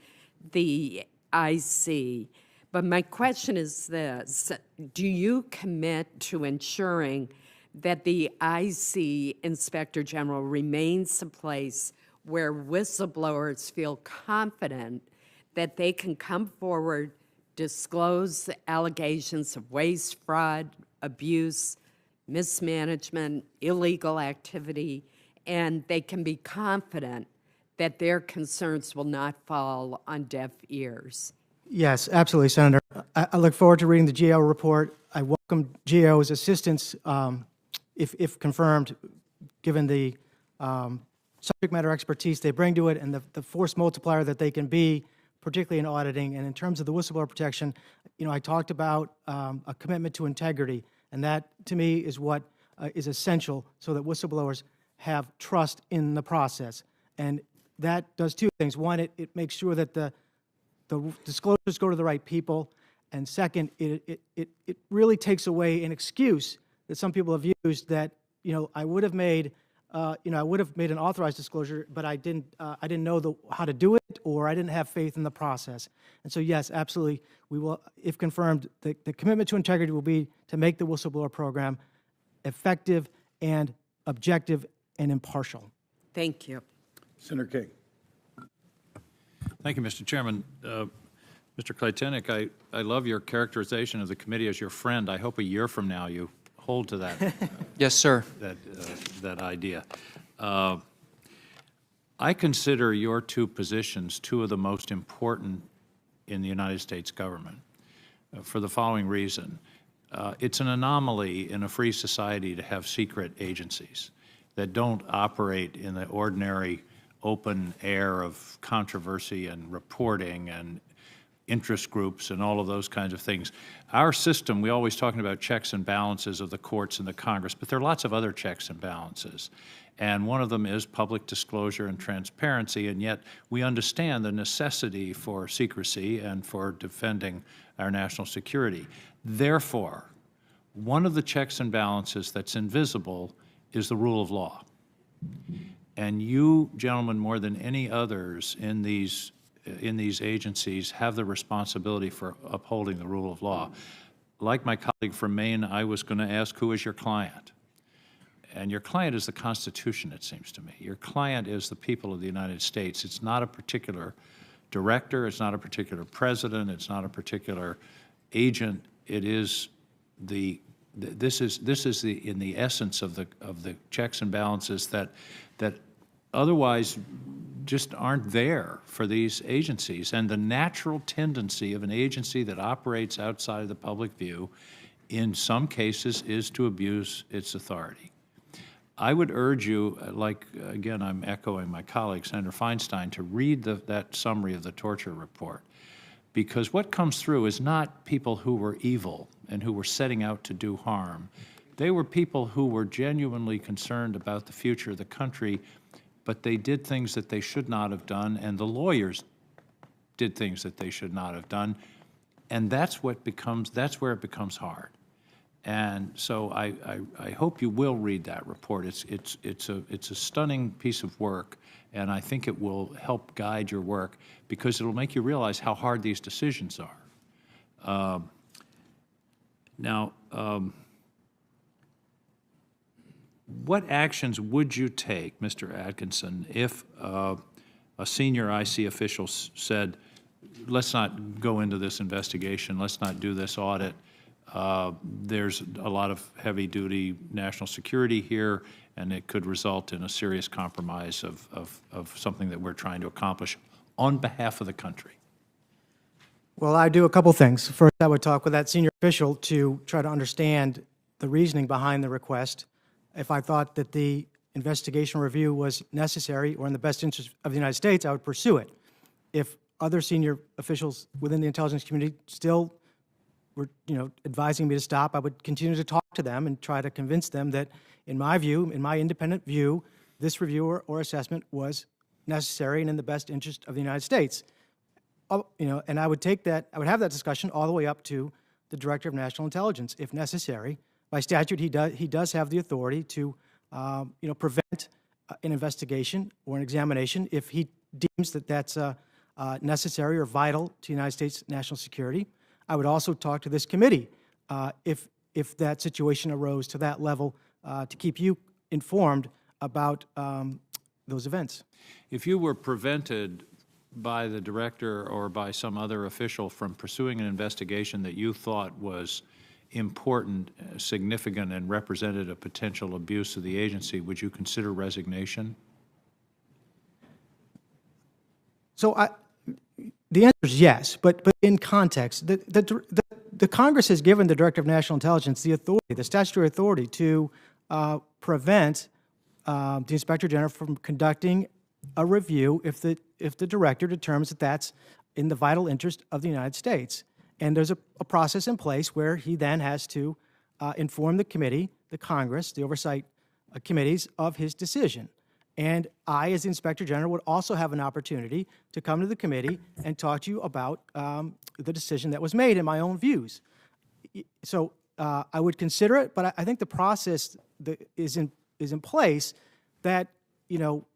the I C. But my question is this: do you commit to ensuring that the I C Inspector General remains a place where whistleblowers feel confident that they can come forward, disclose allegations of waste, fraud, abuse, mismanagement, illegal activity, and they can be confident that their concerns will not fall on deaf ears? Yes, absolutely, Senator. I, I look forward to reading the G A O report. I welcome G A O's assistance, um, if, if confirmed, given the um, subject matter expertise they bring to it and the, the force multiplier that they can be, particularly in auditing. And in terms of the whistleblower protection, you know, I talked about um, a commitment to integrity, and that, to me, is what uh, is essential so that whistleblowers have trust in the process. And that does two things. One, it, it makes sure that the, the disclosures go to the right people. And second, it, it, it, it really takes away an excuse that some people have used that, you know, I would have made, uh, you know, I would have made an authorized disclosure, but I didn't, uh, I didn't know the, how to do it, or I didn't have faith in the process. And so, yes, absolutely, we will, if confirmed, the, the commitment to integrity will be to make the whistleblower program effective and objective and impartial. Thank you. Senator King. Thank you, Mister Chairman. Uh, Mister Kleytenik, I, I love your characterization of the committee as your friend. I hope a year from now you hold to that, uh, Yes, sir. that, uh, that idea. Uh, I consider your two positions two of the most important in the United States government uh, for the following reason. Uh, it's an anomaly in a free society to have secret agencies that don't operate in the ordinary open air of controversy and reporting and interest groups and all of those kinds of things. Our system, we always talking about checks and balances of the courts and the Congress, but there are lots of other checks and balances. And one of them is public disclosure and transparency, and yet we understand the necessity for secrecy and for defending our national security. Therefore, one of the checks and balances that's invisible is the rule of law. And you, gentlemen, more than any others in these in these agencies, have the responsibility for upholding the rule of law. Like my colleague from Maine, I was going to ask, who is your client? And your client is the Constitution, it seems to me. Your client is the people of the United States. It's not a particular director, it's not a particular president, it's not a particular agent. It is the, this is, this is the, in the essence of the, of the checks and balances that, that otherwise just aren't there for these agencies. And the natural tendency of an agency that operates outside of the public view in some cases is to abuse its authority. I would urge you, like, again, I'm echoing my colleague, Senator Feinstein, to read the, that summary of the torture report. Because what comes through is not people who were evil and who were setting out to do harm. They were people who were genuinely concerned about the future of the country, but they did things that they should not have done, and the lawyers did things that they should not have done. And that's what becomes, that's where it becomes hard. And so I, I, I hope you will read that report. It's, it's, it's, a, it's a stunning piece of work, and I think it will help guide your work because it'll make you realize how hard these decisions are. Um, now, um, what actions would you take, Mister Atkinson, if uh, a senior I C official s said, let's not go into this investigation, let's not do this audit, uh, there's a lot of heavy-duty national security here, and it could result in a serious compromise of, of, of something that we're trying to accomplish on behalf of the country? Well, I do a couple things. First, I would talk with that senior official to try to understand the reasoning behind the request. If I thought that the investigation review was necessary or in the best interest of the United States, I would pursue it. If other senior officials within the intelligence community still were, you know, advising me to stop, I would continue to talk to them and try to convince them that, in my view, in my independent view, this review or, or assessment was necessary and in the best interest of the United States. Oh, you know, and I would take that, I would have that discussion all the way up to the Director of National Intelligence, if necessary. By statute, he does, he does have the authority to, um, you know, prevent uh, an investigation or an examination if he deems that that's uh, uh, necessary or vital to United States national security. I would also talk to this committee uh, if, if that situation arose to that level uh, to keep you informed about um, those events. If you were prevented by the director or by some other official from pursuing an investigation that you thought was important, uh, significant, and represented a potential abuse of the agency, would you consider resignation? So I, the answer is yes, but, but in context, the, the, the, the Congress has given the Director of National Intelligence the authority, the statutory authority to uh, prevent uh, the Inspector General from conducting a review if the, if the director determines that that's in the vital interest of the United States. And there's a, a process in place where he then has to uh, inform the committee, the Congress, the oversight uh, committees of his decision. And I, as the Inspector General, would also have an opportunity to come to the committee and talk to you about um, the decision that was made and my own views. So uh, I would consider it, but I, I think the process that is in is in place that, you know,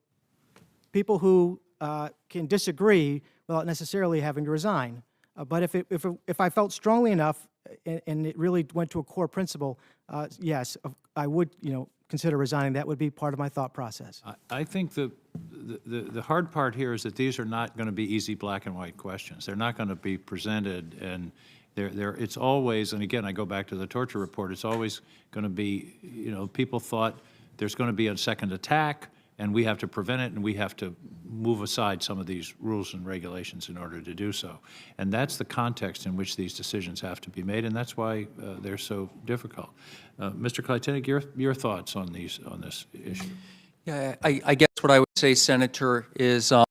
people who uh, can disagree without necessarily having to resign. Uh, but if it, if it, if I felt strongly enough and, and it really went to a core principle, uh, yes, I would, you know, consider resigning. That would be part of my thought process. I- I think the, the, the hard part here is that these are not going to be easy black and white questions. They're not going to be presented, and they're, they're, it's always, and again, I go back to the torture report, it's always going to be, you know, people thought there's going to be a second attack, and we have to prevent it, and we have to move aside some of these rules and regulations in order to do so. And that's the context in which these decisions have to be made, and that's why uh, they're so difficult. Uh, Mister Kleitinik, your, your thoughts on these, on this issue? Yeah, I, I guess what I would say, Senator, is, um,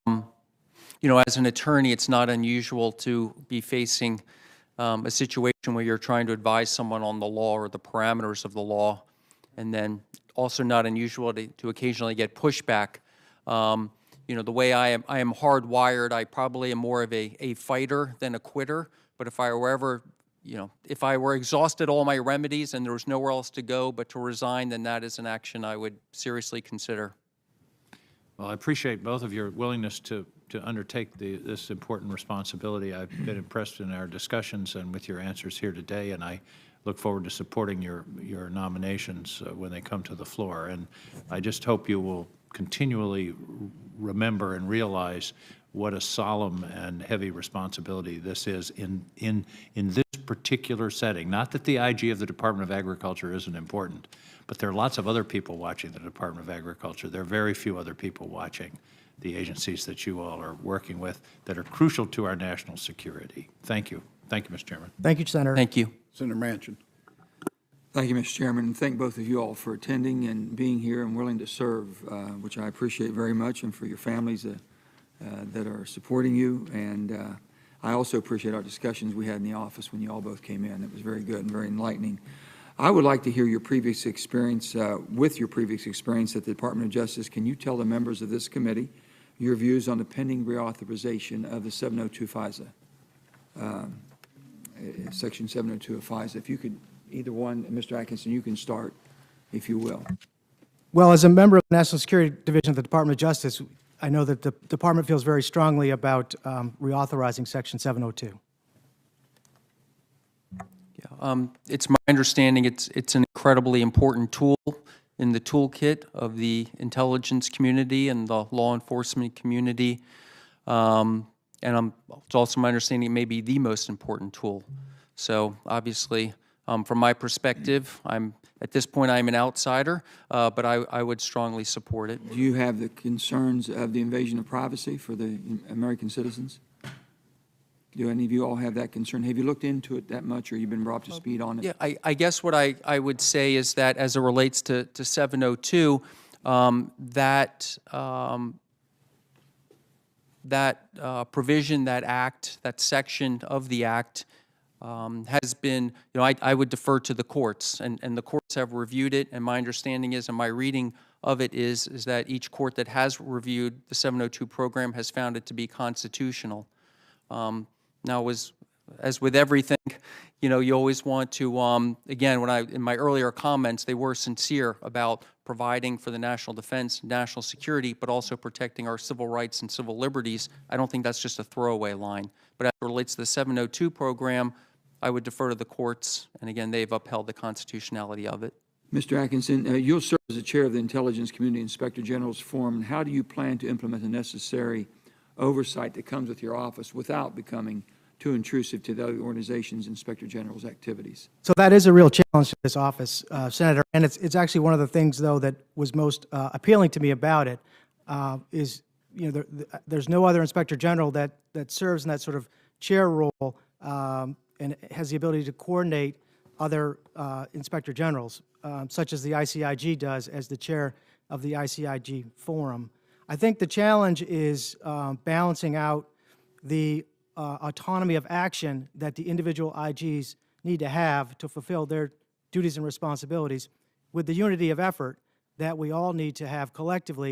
you know, as an attorney, it's not unusual to be facing um, a situation where you're trying to advise someone on the law or the parameters of the law, and then also not unusual to, to occasionally get pushback. Um, you know, the way I am, I am hardwired, I probably am more of a, a fighter than a quitter, but if I were ever, you know, if I were exhausted all my remedies and there was nowhere else to go but to resign, then that is an action I would seriously consider. Well, I appreciate both of your willingness to, to undertake the, this important responsibility. I've been impressed in our discussions and with your answers here today, and I look forward to supporting your, your nominations uh, when they come to the floor. And I just hope you will continually remember and realize what a solemn and heavy responsibility this is in, in, in this particular setting. Not that the I G of the Department of Agriculture isn't important, but there are lots of other people watching the Department of Agriculture. There are very few other people watching the agencies that you all are working with that are crucial to our national security. Thank you. Thank you, Mister Chairman. Thank you, Senator. Thank you. Senator Manchin. Thank you, Mister Chairman, and thank both of you all for attending and being here and willing to serve, uh, which I appreciate very much, and for your families uh, uh, that are supporting you. And uh, I also appreciate our discussions we had in the office when you all both came in. It was very good and very enlightening. I would like to hear your previous experience, uh, with your previous experience at the Department of Justice. Can you tell the members of this committee your views on the pending reauthorization of the seven oh two FISA, um, uh, Section seven oh two of FISA? If you could, either one, Mister Atkinson, you can start, if you will. Well, as a member of the National Security Division of the Department of Justice, I know that the department feels very strongly about um, reauthorizing Section seven oh two. Um, it's my understanding it's it's an incredibly important tool in the toolkit of the intelligence community and the law enforcement community. Um, and I'm, it's also my understanding it may be the most important tool. So obviously, um, from my perspective, I'm at this point I'm an outsider, uh, but I, I would strongly support it. Do you have the concerns of the invasion of privacy for the American citizens? Do any of you all have that concern? Have you looked into it that much, or you've been brought up to speed on it? Yeah, I, I guess what I, I would say is that as it relates to, to seven oh two, um, that, um, that uh, provision, that act, that section of the act um, has been, you know, I, I would defer to the courts, and, and the courts have reviewed it, and my understanding is, and my reading of it is, is that each court that has reviewed the seven oh two program has found it to be constitutional. Um, Now, was, as with everything, you know, you always want to, um, again, when I, in my earlier comments, they were sincere about providing for the national defense, national security, but also protecting our civil rights and civil liberties. I don't think that's just a throwaway line. But as it relates to the seven oh two program, I would defer to the courts, and again, they've upheld the constitutionality of it. Mister Atkinson, uh, you'll serve as the chair of the Intelligence Community Inspector General's Forum. How do you plan to implement the necessary oversight that comes with your office without becoming too intrusive to the organization's Inspector General's activities? So that is a real challenge to this office, uh, Senator, and it's it's actually one of the things, though, that was most uh, appealing to me about it uh, is, you know, there, there's no other Inspector General that that serves in that sort of chair role um, and has the ability to coordinate other uh, Inspector Generals, um, such as the I C I G does as the chair of the I C I G Forum. I think the challenge is um, balancing out the uh, autonomy of action that the individual I Gs need to have to fulfill their duties and responsibilities with the unity of effort that we all need to have collectively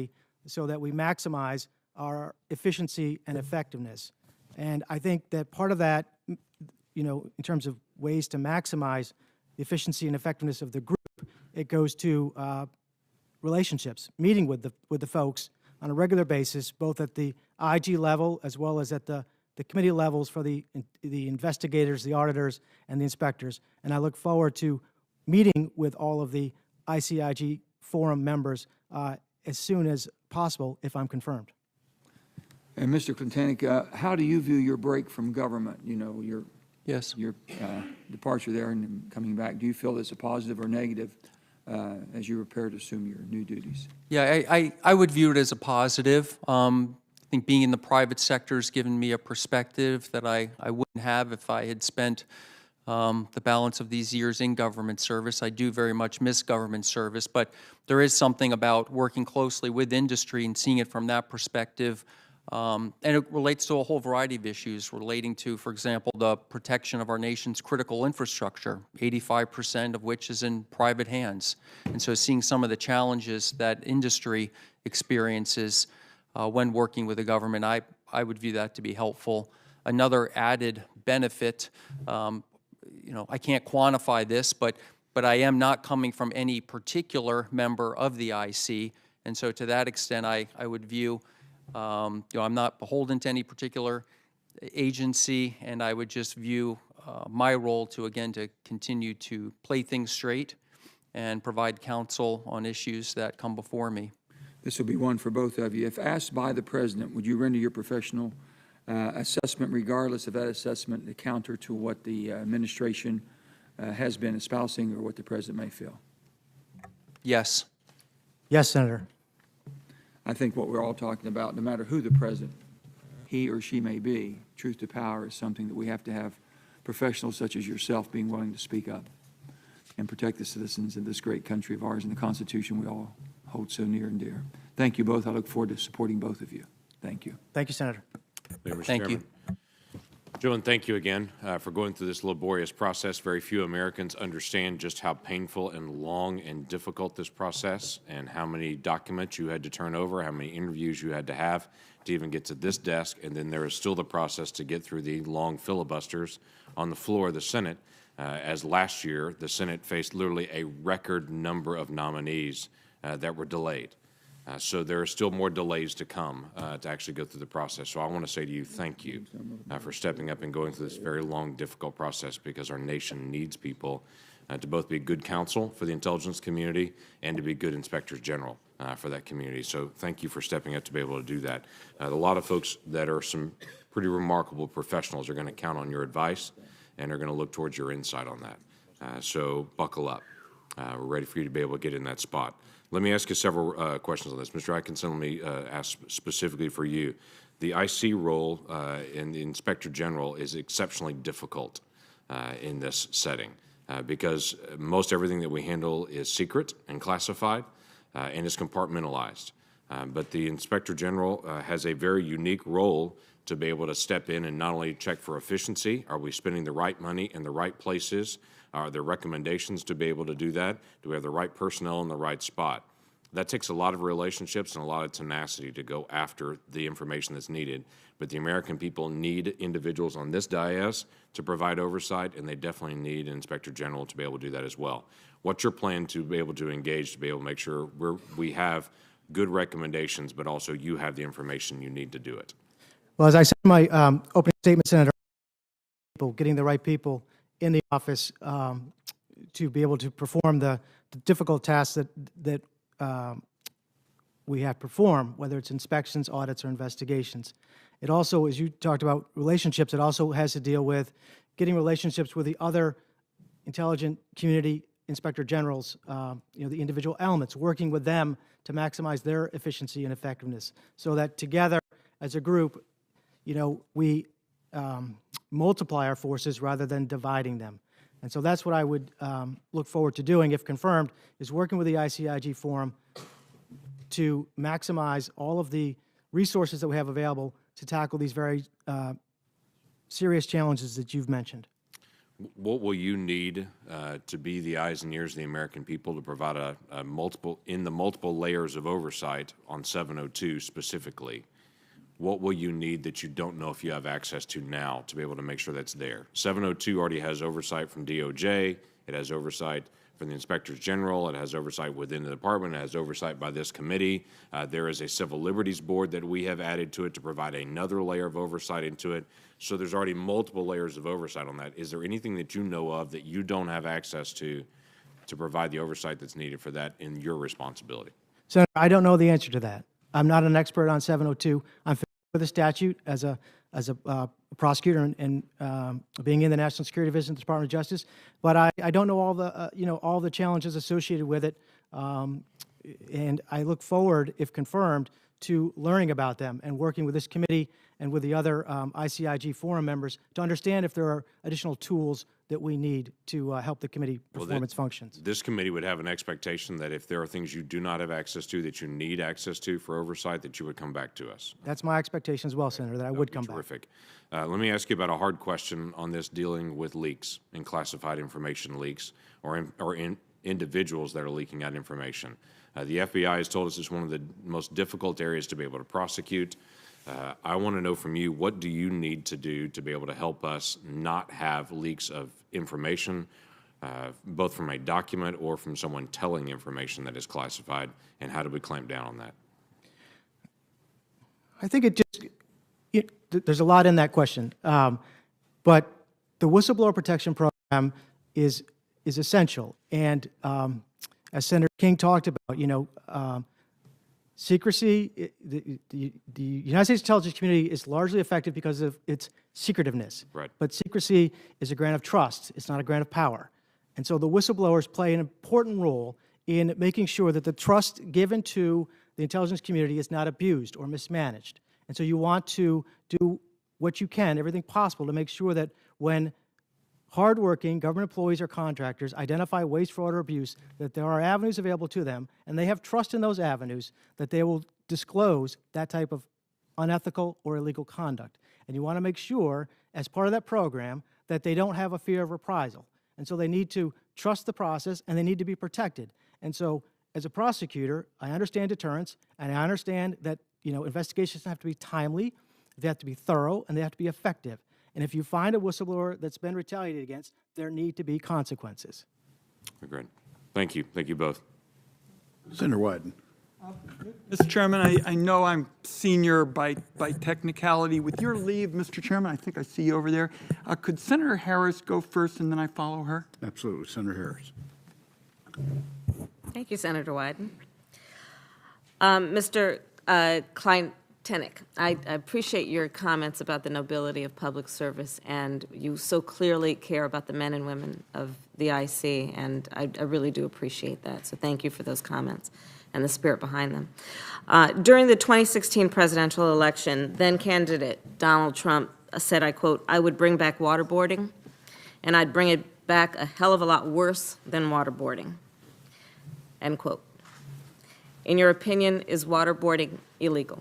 so that we maximize our efficiency and effectiveness. And I think that part of that, you know, in terms of ways to maximize the efficiency and effectiveness of the group, it goes to uh, relationships, meeting with the, with the folks on a regular basis, both at the I G level as well as at the, the committee levels for the, the investigators, the auditors, and the inspectors. And I look forward to meeting with all of the I C I G forum members uh, as soon as possible if I'm confirmed. And Mister Klintenick, uh, how do you view your break from government? You know, your Yes. your uh, departure there and then coming back. Do you feel it's a positive or negative uh, as you prepare to assume your new duties? Yeah, I, I, I would view it as a positive. Um, I think being in the private sector has given me a perspective that I, I wouldn't have if I had spent um, the balance of these years in government service. I do very much miss government service, but there is something about working closely with industry and seeing it from that perspective. Um, and it relates to a whole variety of issues relating to, for example, the protection of our nation's critical infrastructure, eighty-five percent of which is in private hands. And so seeing some of the challenges that industry experiences uh, when working with the government, I, I would view that to be helpful. Another added benefit, um, you know, I can't quantify this, but, but I am not coming from any particular member of the I C. And so to that extent, I, I would view Um, you know, I'm not beholden to any particular agency, and I would just view uh, my role to, again, to continue to play things straight and provide counsel on issues that come before me. This will be one for both of you. If asked by the President, would you render your professional uh, assessment, regardless of that assessment, the counter to what the uh, administration uh, has been espousing or what the President may feel? Yes. Yes, Senator. I think what we're all talking about, no matter who the President, he or she may be, truth to power is something that we have to have professionals such as yourself being willing to speak up and protect the citizens of this great country of ours and the Constitution we all hold so near and dear. Thank you both. I look forward to supporting both of you. Thank you. Thank you, Senator. Thank you, Mister Thank you. Chairman. Gentlemen, thank you again uh, for going through this laborious process. Very few Americans understand just how painful and long and difficult this process and how many documents you had to turn over, how many interviews you had to have to even get to this desk. And then there is still the process to get through the long filibusters on the floor of the Senate. Uh, as last year, the Senate faced literally a record number of nominees uh, that were delayed. Uh, so there are still more delays to come uh, to actually go through the process. So I want to say to you, thank you uh, for stepping up and going through this very long, difficult process, because our nation needs people uh, to both be good counsel for the intelligence community and to be good inspectors general uh, for that community. So thank you for stepping up to be able to do that. Uh, a lot of folks that are some pretty remarkable professionals are going to count on your advice and are going to look towards your insight on that. Uh, so buckle up. Uh, we're ready for you to be able to get in that spot. Let me ask you several uh, questions on this. Mister Atkinson, let me uh, ask specifically for you. The I C role uh, in the Inspector General is exceptionally difficult uh, in this setting uh, because most everything that we handle is secret and classified uh, and is compartmentalized. Uh, but the Inspector General uh, has a very unique role to be able to step in and not only check for efficiency, are we spending the right money in the right places? Are there recommendations to be able to do that? Do we have the right personnel in the right spot? That takes a lot of relationships and a lot of tenacity to go after the information that's needed. But the American people need individuals on this dais to provide oversight, and they definitely need an Inspector General to be able to do that as well. What's your plan to be able to engage, to be able to make sure we're, we have good recommendations, but also you have the information you need to do it? Well, as I said in my um, opening statement, Senator, people, getting the right people in the office um, to be able to perform the, the difficult tasks that, that um, we have performed, whether it's inspections, audits, or investigations. It also, as you talked about relationships, it also has to deal with getting relationships with the other intelligent community inspector generals, uh, you know, the individual elements, working with them to maximize their efficiency and effectiveness, so that together as a group, you know, we um, multiply our forces rather than dividing them. And so that's what I would um, look forward to doing, if confirmed, is working with the I C I G Forum to maximize all of the resources that we have available to tackle these very uh, serious challenges that you've mentioned. What will you need uh, to be the eyes and ears of the American people to provide a, a multiple, in the multiple layers of oversight on seven oh two specifically? What will you need that you don't know if you have access to now to be able to make sure that's there? seven oh two already has oversight from D O J. It has oversight from the inspectors general. It has oversight within the department. It has oversight by this committee. Uh, there is a civil liberties board that we have added to it to provide another layer of oversight into it. So there's already multiple layers of oversight on that. Is there anything that you know of that you don't have access to to provide the oversight that's needed for that in your responsibility? Senator, I don't know the answer to that. I'm not an expert on seven oh two. I'm familiar with the statute as a as a uh, prosecutor and, and um, being in the National Security Division of the Department of Justice, but I, I don't know all the uh, you know all the challenges associated with it, um, and I look forward, if confirmed, to learning about them and working with this committee and with the other um, I C I G forum members to understand if there are additional tools that we need to uh, help the committee perform Well, that- its functions. This committee would have an expectation that if there are things you do not have access to that you need access to for oversight, that you would come back to us. That's my expectation as well, Senator, that I would come back. Terrific. Uh, let me ask you about a hard question on this dealing with leaks and classified information leaks or, in, or in individuals that are leaking out information. Uh, the F B I has told us it's one of the most difficult areas to be able to prosecute. Uh, I want to know from you, what do you need to do to be able to help us not have leaks of information, uh, both from a document or from someone telling information that is classified, and how do we clamp down on that? I think it just, it, th- there's a lot in that question. Um, but the whistleblower protection program is, is essential. And um, as Senator King talked about, you know, um, secrecy, i- the, the, the United States intelligence community is largely effective because of its secretiveness. Right. But secrecy is a grant of trust. It's not a grant of power. And so the whistleblowers play an important role in making sure that the trust given to the intelligence community is not abused or mismanaged. And so you want to do what you can, everything possible, to make sure that when hardworking government employees or contractors identify waste, fraud, or abuse, that there are avenues available to them, and they have trust in those avenues, that they will disclose that type of unethical or illegal conduct. And you want to make sure, as part of that program, that they don't have a fear of reprisal. And so they need to trust the process, and they need to be protected. And so, as a prosecutor, I understand deterrence, and I understand that, you know, investigations have to be timely, they have to be thorough, and they have to be effective. And if you find a whistleblower that's been retaliated against, there need to be consequences. Great. Thank you. Thank you both. Senator Wyden. Mister Chairman, I, I know I'm senior by, by technicality. With your leave, Mister Chairman, I think I see you over there. Uh, could Senator Harris go first and then I follow her? Absolutely. Senator Harris. Thank you, Senator Wyden. Um, Mister Uh, Klein-Tinnick, I, I appreciate your comments about the nobility of public service, and you so clearly care about the men and women of the I C, and I, I really do appreciate that. So thank you for those comments and the spirit behind them. Uh, during the twenty sixteen presidential election, then candidate Donald Trump said, I quote, "I would bring back waterboarding, and I'd bring it back a hell of a lot worse than waterboarding," end quote. In your opinion, is waterboarding illegal?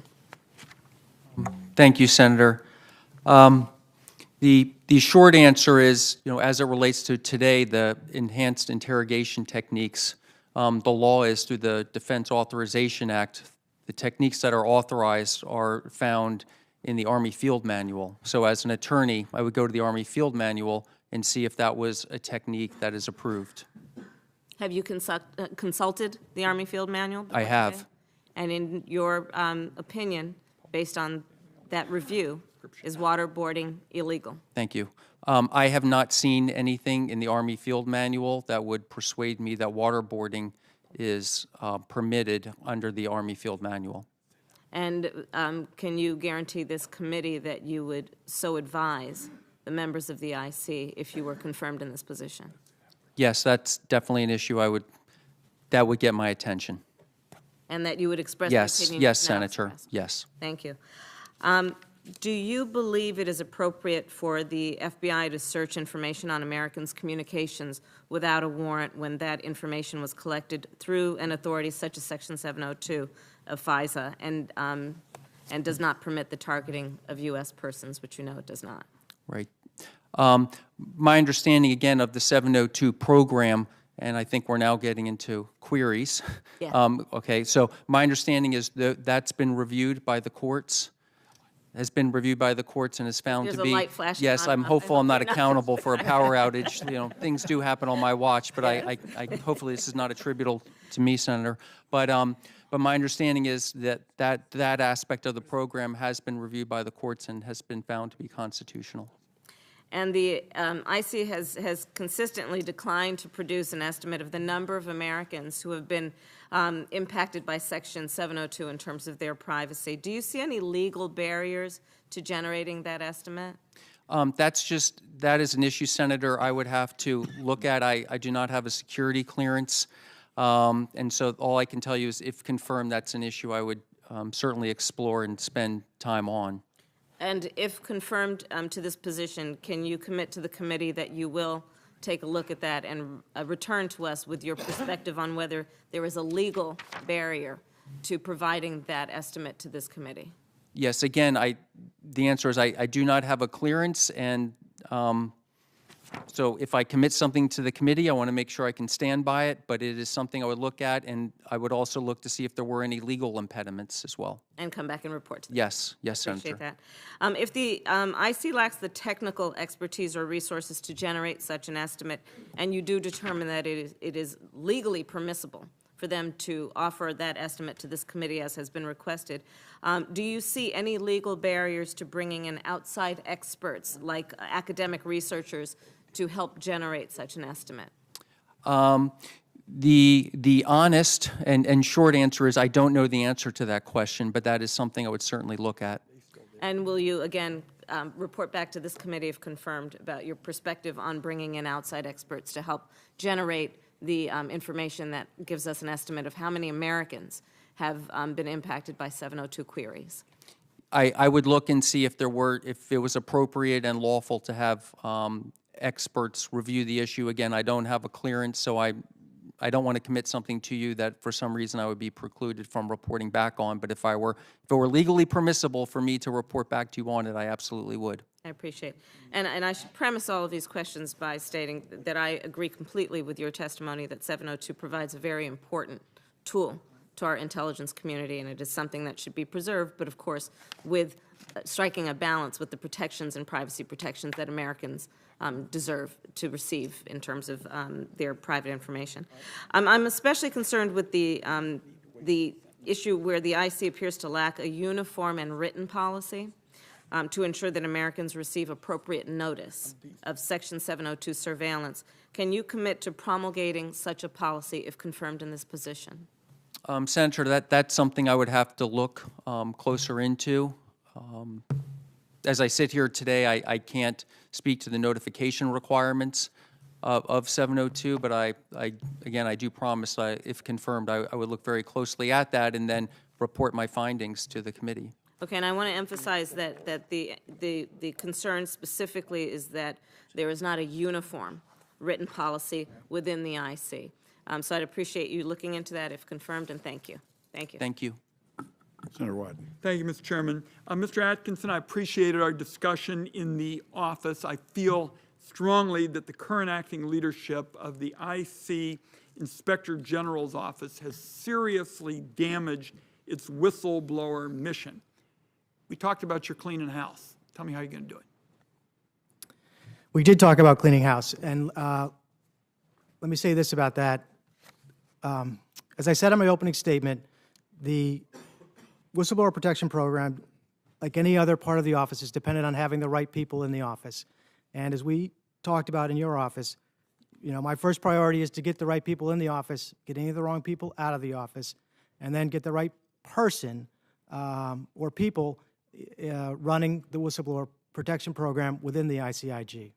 Thank you, Senator. Um, The, the short answer is, you know, as it relates to today, the enhanced interrogation techniques, um, the law is through the Defense Authorization Act. The techniques that are authorized are found in the Army Field Manual. So as an attorney, I would go to the Army Field Manual and see if that was a technique that is approved. Have you consult, uh, consulted the Army Field Manual? I have. And in your um, opinion, based on that review, is waterboarding illegal? Thank you. Um, I have not seen anything in the Army Field Manual that would persuade me that waterboarding is uh, permitted under the Army Field Manual. And um, can you guarantee this committee that you would so advise the members of the I C if you were confirmed in this position? Yes, that's definitely an issue I would, that would get my attention. And that you would express Yes, your opinion? yes, now Senator, expressed? yes. Thank you. Um, do you believe it is appropriate for the F B I to search information on Americans' communications without a warrant when that information was collected through an authority such as Section seven oh two of FISA and, um, and does not permit the targeting of U S persons, which you know it does not? Right. Um, My understanding, again, of the seven oh two program, and I think we're now getting into queries. Yeah. Um, Okay, so my understanding is that that's been reviewed by the courts, has been reviewed by the courts and is found to There's be. a light flashing Yes, on. I'm I hopeful hope I'm not you're not- accountable for a power outage. You know, things do happen on my watch, but I, I, I- hopefully this is not attributable to me, Senator. But, um, but my understanding is that, that that aspect of the program has been reviewed by the courts and has been found to be constitutional. And the um, I C has, has consistently declined to produce an estimate of the number of Americans who have been um, impacted by Section seven oh two in terms of their privacy. Do you see any legal barriers to generating that estimate? Um, That's just, that is an issue, Senator, I would have to look at. I, I do not have a security clearance. Um, And so all I can tell you is if confirmed, that's an issue I would um, certainly explore and spend time on. And if confirmed um, to this position, can you commit to the committee that you will take a look at that and uh, return to us with your perspective on whether there is a legal barrier to providing that estimate to this committee? Yes, again, I, the answer is I, I do not have a clearance, and um, so if I commit something to the committee, I want to make sure I can stand by it, but it is something I would look at, and I would also look to see if there were any legal impediments as well. And come back and report to the Yes, yes, Senator. Appreciate that. Um, If the um, I C lacks the technical expertise or resources to generate such an estimate, and you do determine that it is, it is legally permissible for them to offer that estimate to this committee as has been requested, um, do you see any legal barriers to bringing in outside experts like academic researchers to help generate such an estimate? Um, The, the honest and, and short answer is I don't know the answer to that question, but that is something I would certainly look at. And will you, again, um, report back to this committee if confirmed about your perspective on bringing in outside experts to help generate the um, information that gives us an estimate of how many Americans have um, been impacted by seven oh two queries? I, I would look and see if there were, if it was appropriate and lawful to have um, experts review the issue. Again, I don't have a clearance, so I, I don't want to commit something to you that for some reason I would be precluded from reporting back on. But if I were, if it were legally permissible for me to report back to you on it, I absolutely would. I appreciate it. And, and I should premise all of these questions by stating that I agree completely with your testimony that seven oh two provides a very important tool to our intelligence community, and it is something that should be preserved, but of course, with uh, striking a balance with the protections and privacy protections that Americans um, deserve to receive in terms of um, their private information. Um, I'm especially concerned with the, um, the issue where the I C appears to lack a uniform and written policy um, to ensure that Americans receive appropriate notice of Section seven oh two surveillance. Can you commit to promulgating such a policy if confirmed in this position? Um, Senator, that, that's something I would have to look um, closer into. Um, as I sit here today, I, I can't speak to the notification requirements of, of seven oh two, but I, I, again, I do promise, I, if confirmed, I, I would look very closely at that and then report my findings to the committee. Okay, and I want to emphasize that, that the, the, the concern specifically is that there is not a uniform written policy within the I C. Um, so I'd appreciate you looking into that if confirmed, and thank you. Thank you. Thank you. Senator Wyden. Thank you, Mister Chairman. Uh, Mister Atkinson, I appreciated our discussion in the office. I feel strongly that the current acting leadership of the I C Inspector General's office has seriously damaged its whistleblower mission. We talked about your cleaning house. Tell me how you're going to do it. We did talk about cleaning house, and uh, let me say this about that. Um, as I said in my opening statement, the whistleblower protection program, like any other part of the office, is dependent on having the right people in the office. And as we talked about in your office, you know, my first priority is to get the right people in the office, get any of the wrong people out of the office, and then get the right person um, or people uh, running the whistleblower protection program within the I C I G.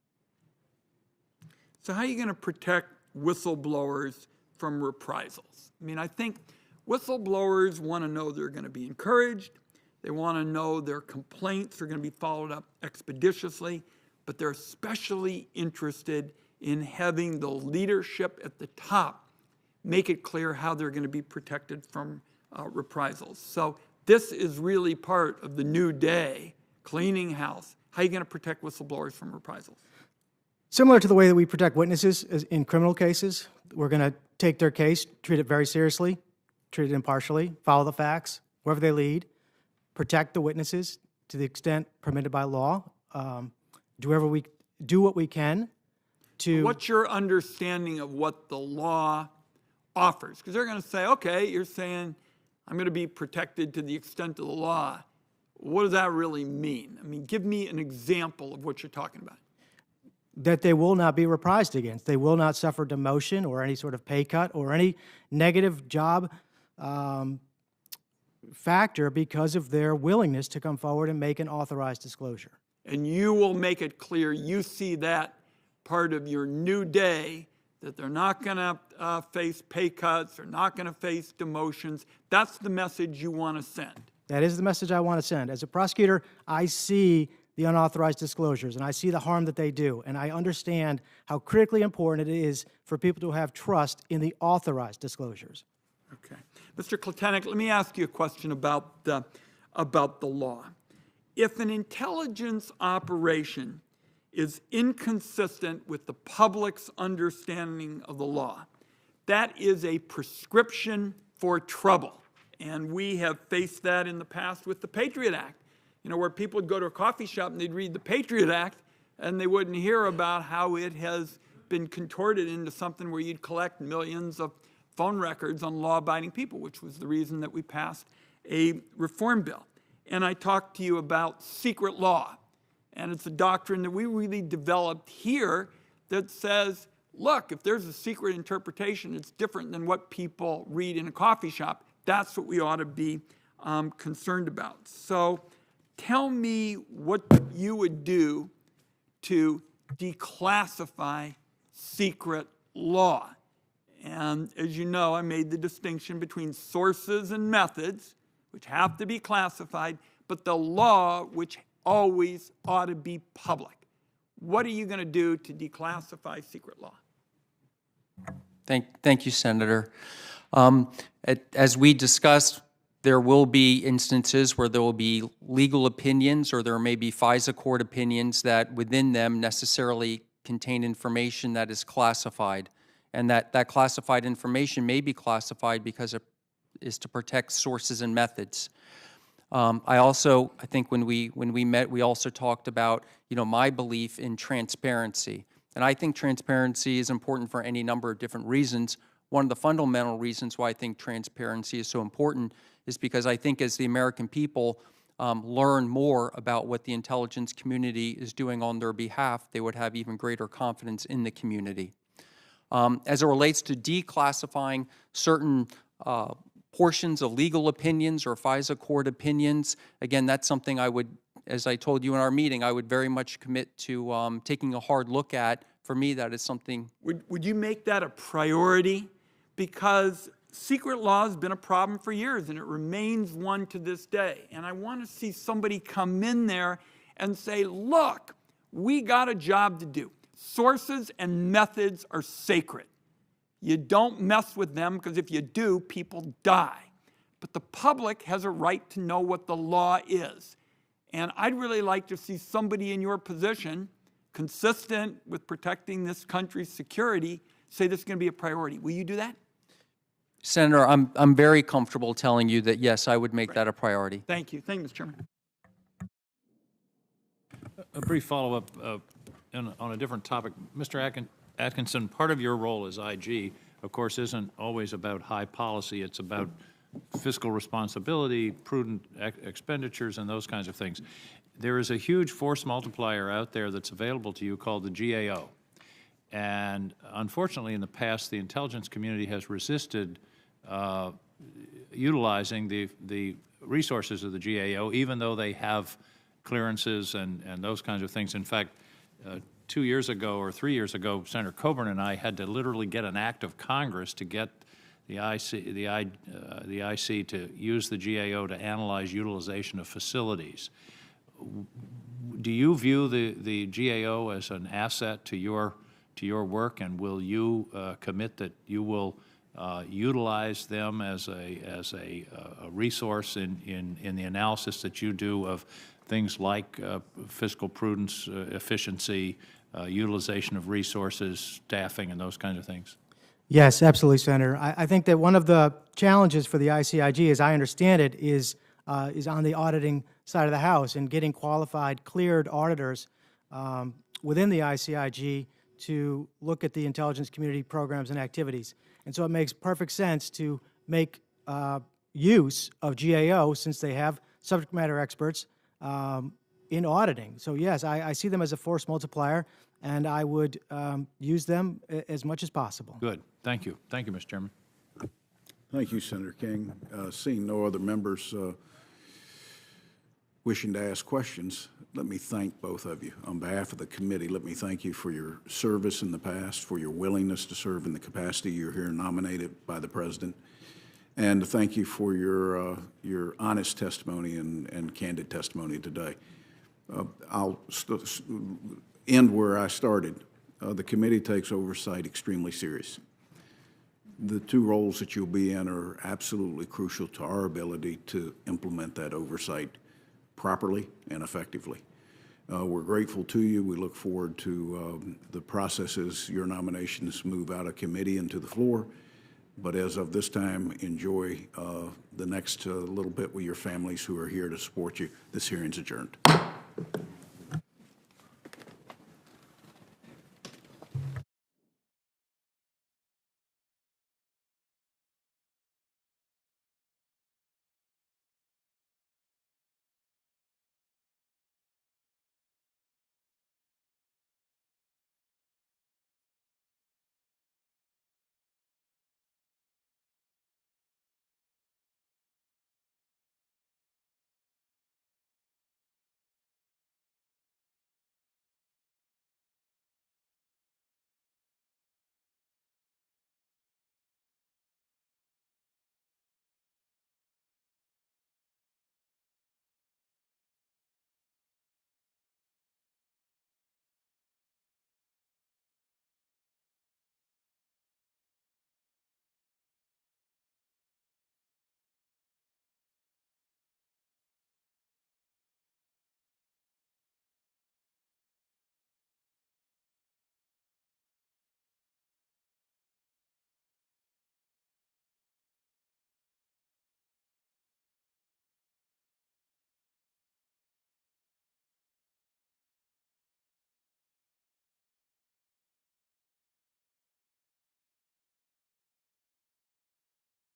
So how are you going to protect whistleblowers from reprisals? I mean, I think whistleblowers want to know they're going to be encouraged. They want to know their complaints are going to be followed up expeditiously, but they're especially interested in having the leadership at the top make it clear how they're going to be protected from uh, reprisals. So this is really part of the new day cleaning house. How are you going to protect whistleblowers from reprisals? Similar to the way that we protect witnesses as- in criminal cases, we're going to take their case, treat it very seriously, treat it impartially, follow the facts, wherever they lead, protect the witnesses to the extent permitted by law, um, do whatever we do what we can to. What's your understanding of what the law offers? Because they're going to say, okay, you're saying I'm going to be protected to the extent of the law. What does that really mean? I mean, give me an example of what you're talking about. That they will not be reprised against. They will not suffer demotion or any sort of pay cut or any negative job um, factor because of their willingness to come forward and make an authorized disclosure. And you will make it clear you see that part of your new day, that they're not going to uh, face pay cuts, they're not going to face demotions. That's the message you want to send. That is the message I want to send. As a prosecutor, I see the unauthorized disclosures, and I see the harm that they do, and I understand how critically important it is for people to have trust in the authorized disclosures. Okay. Mister Klitenik, let me ask you a question about the, about the law. If an intelligence operation is inconsistent with the public's understanding of the law, that is a prescription for trouble. And we have faced that in the past with the Patriot Act, you know, where people would go to a coffee shop and they'd read the Patriot Act and they wouldn't hear about how it has been contorted into something where you'd collect millions of phone records on law-abiding people, which was the reason that we passed a reform bill. And I talked to you about secret law. And it's a doctrine that we really developed here that says, look, if there's a secret interpretation, it's different than what people read in a coffee shop. That's what we ought to be um, concerned about. So tell me what you would do to declassify secret law. And as you know, I made the distinction between sources and methods, which have to be classified, but the law, which always ought to be public. What are you going to do to declassify secret law? Thank, thank you, Senator. Um, at- as we discussed, there will be instances where there will be legal opinions or there may be FISA court opinions that within them necessarily contain information that is classified. And that, that classified information may be classified because it is to protect sources and methods. Um, I also, I think when we, when we met, we also talked about, you know, my belief in transparency. And I think transparency is important for any number of different reasons. One of the fundamental reasons why I think transparency is so important is because I think as the American people um, learn more about what the intelligence community is doing on their behalf, they would have even greater confidence in the community. Um, as it relates to declassifying certain uh, portions of legal opinions or FISA court opinions, again, that's something I would, as I told you in our meeting, I would very much commit to um, taking a hard look at. For me, that is something. Would, would you make that a priority? Because secret law has been a problem for years, and it remains one to this day. And I want to see somebody come in there and say, look, we got a job to do. Sources and methods are sacred. You don't mess with them because if you do, people die. But the public has a right to know what the law is. And I'd really like to see somebody in your position, consistent with protecting this country's security, say this is going to be a priority. Will you do that? Senator, I'm, I'm very comfortable telling you that, yes, I would make that a priority. Thank you. Thank you, Mister Chairman. A brief follow-up uh, in- on a different topic. Mister Atkin- Atkinson, part of your role as I G, of course, isn't always about high policy. It's about fiscal responsibility, prudent ex- expenditures, and those kinds of things. There is a huge force multiplier out there that's available to you called the G A O. And unfortunately, in the past, the intelligence community has resisted uh, utilizing the, the resources of the G A O, even though they have clearances and, and those kinds of things. In fact, uh, two years ago or three years ago, Senator Coburn and I had to literally get an act of Congress to get the I C, the, I, uh, the I C to use the G A O to analyze utilization of facilities. Do you view the, the G A O as an asset to your, to your work, and will you uh, commit that you will uh, utilize them as a, as a, uh, a resource in, in, in the analysis that you do of things like uh, fiscal prudence, uh, efficiency, uh, utilization of resources, staffing, and those kinds of things? Yes, absolutely, Senator. I, I think that one of the challenges for the I C I G, as I understand it, is, uh, is on the auditing side of the house and getting qualified, cleared auditors um, within the I C I G to look at the intelligence community programs and activities. And so it makes perfect sense to make uh, use of G A O, since they have subject matter experts um, in auditing. So yes, I, I see them as a force multiplier, and I would um, use them a- as much as possible. Good. Thank you. Thank you, Mister Chairman. Thank you, Senator King. Uh, Seeing no other members uh, wishing to ask questions, let me thank both of you. On behalf of the committee, let me thank you for your service in the past, for your willingness to serve in the capacity you're here nominated by the President, and to thank you for your, uh, your honest testimony and, and candid testimony today. Uh, I'll st- end where I started. Uh, the committee takes oversight extremely serious. The two roles that you'll be in are absolutely crucial to our ability to implement that oversight properly and effectively. Uh, we're grateful to you. We look forward to um, the processes, your nominations move out of committee and to the floor. But as of this time, enjoy uh, the next uh, little bit with your families who are here to support you. This hearing's adjourned.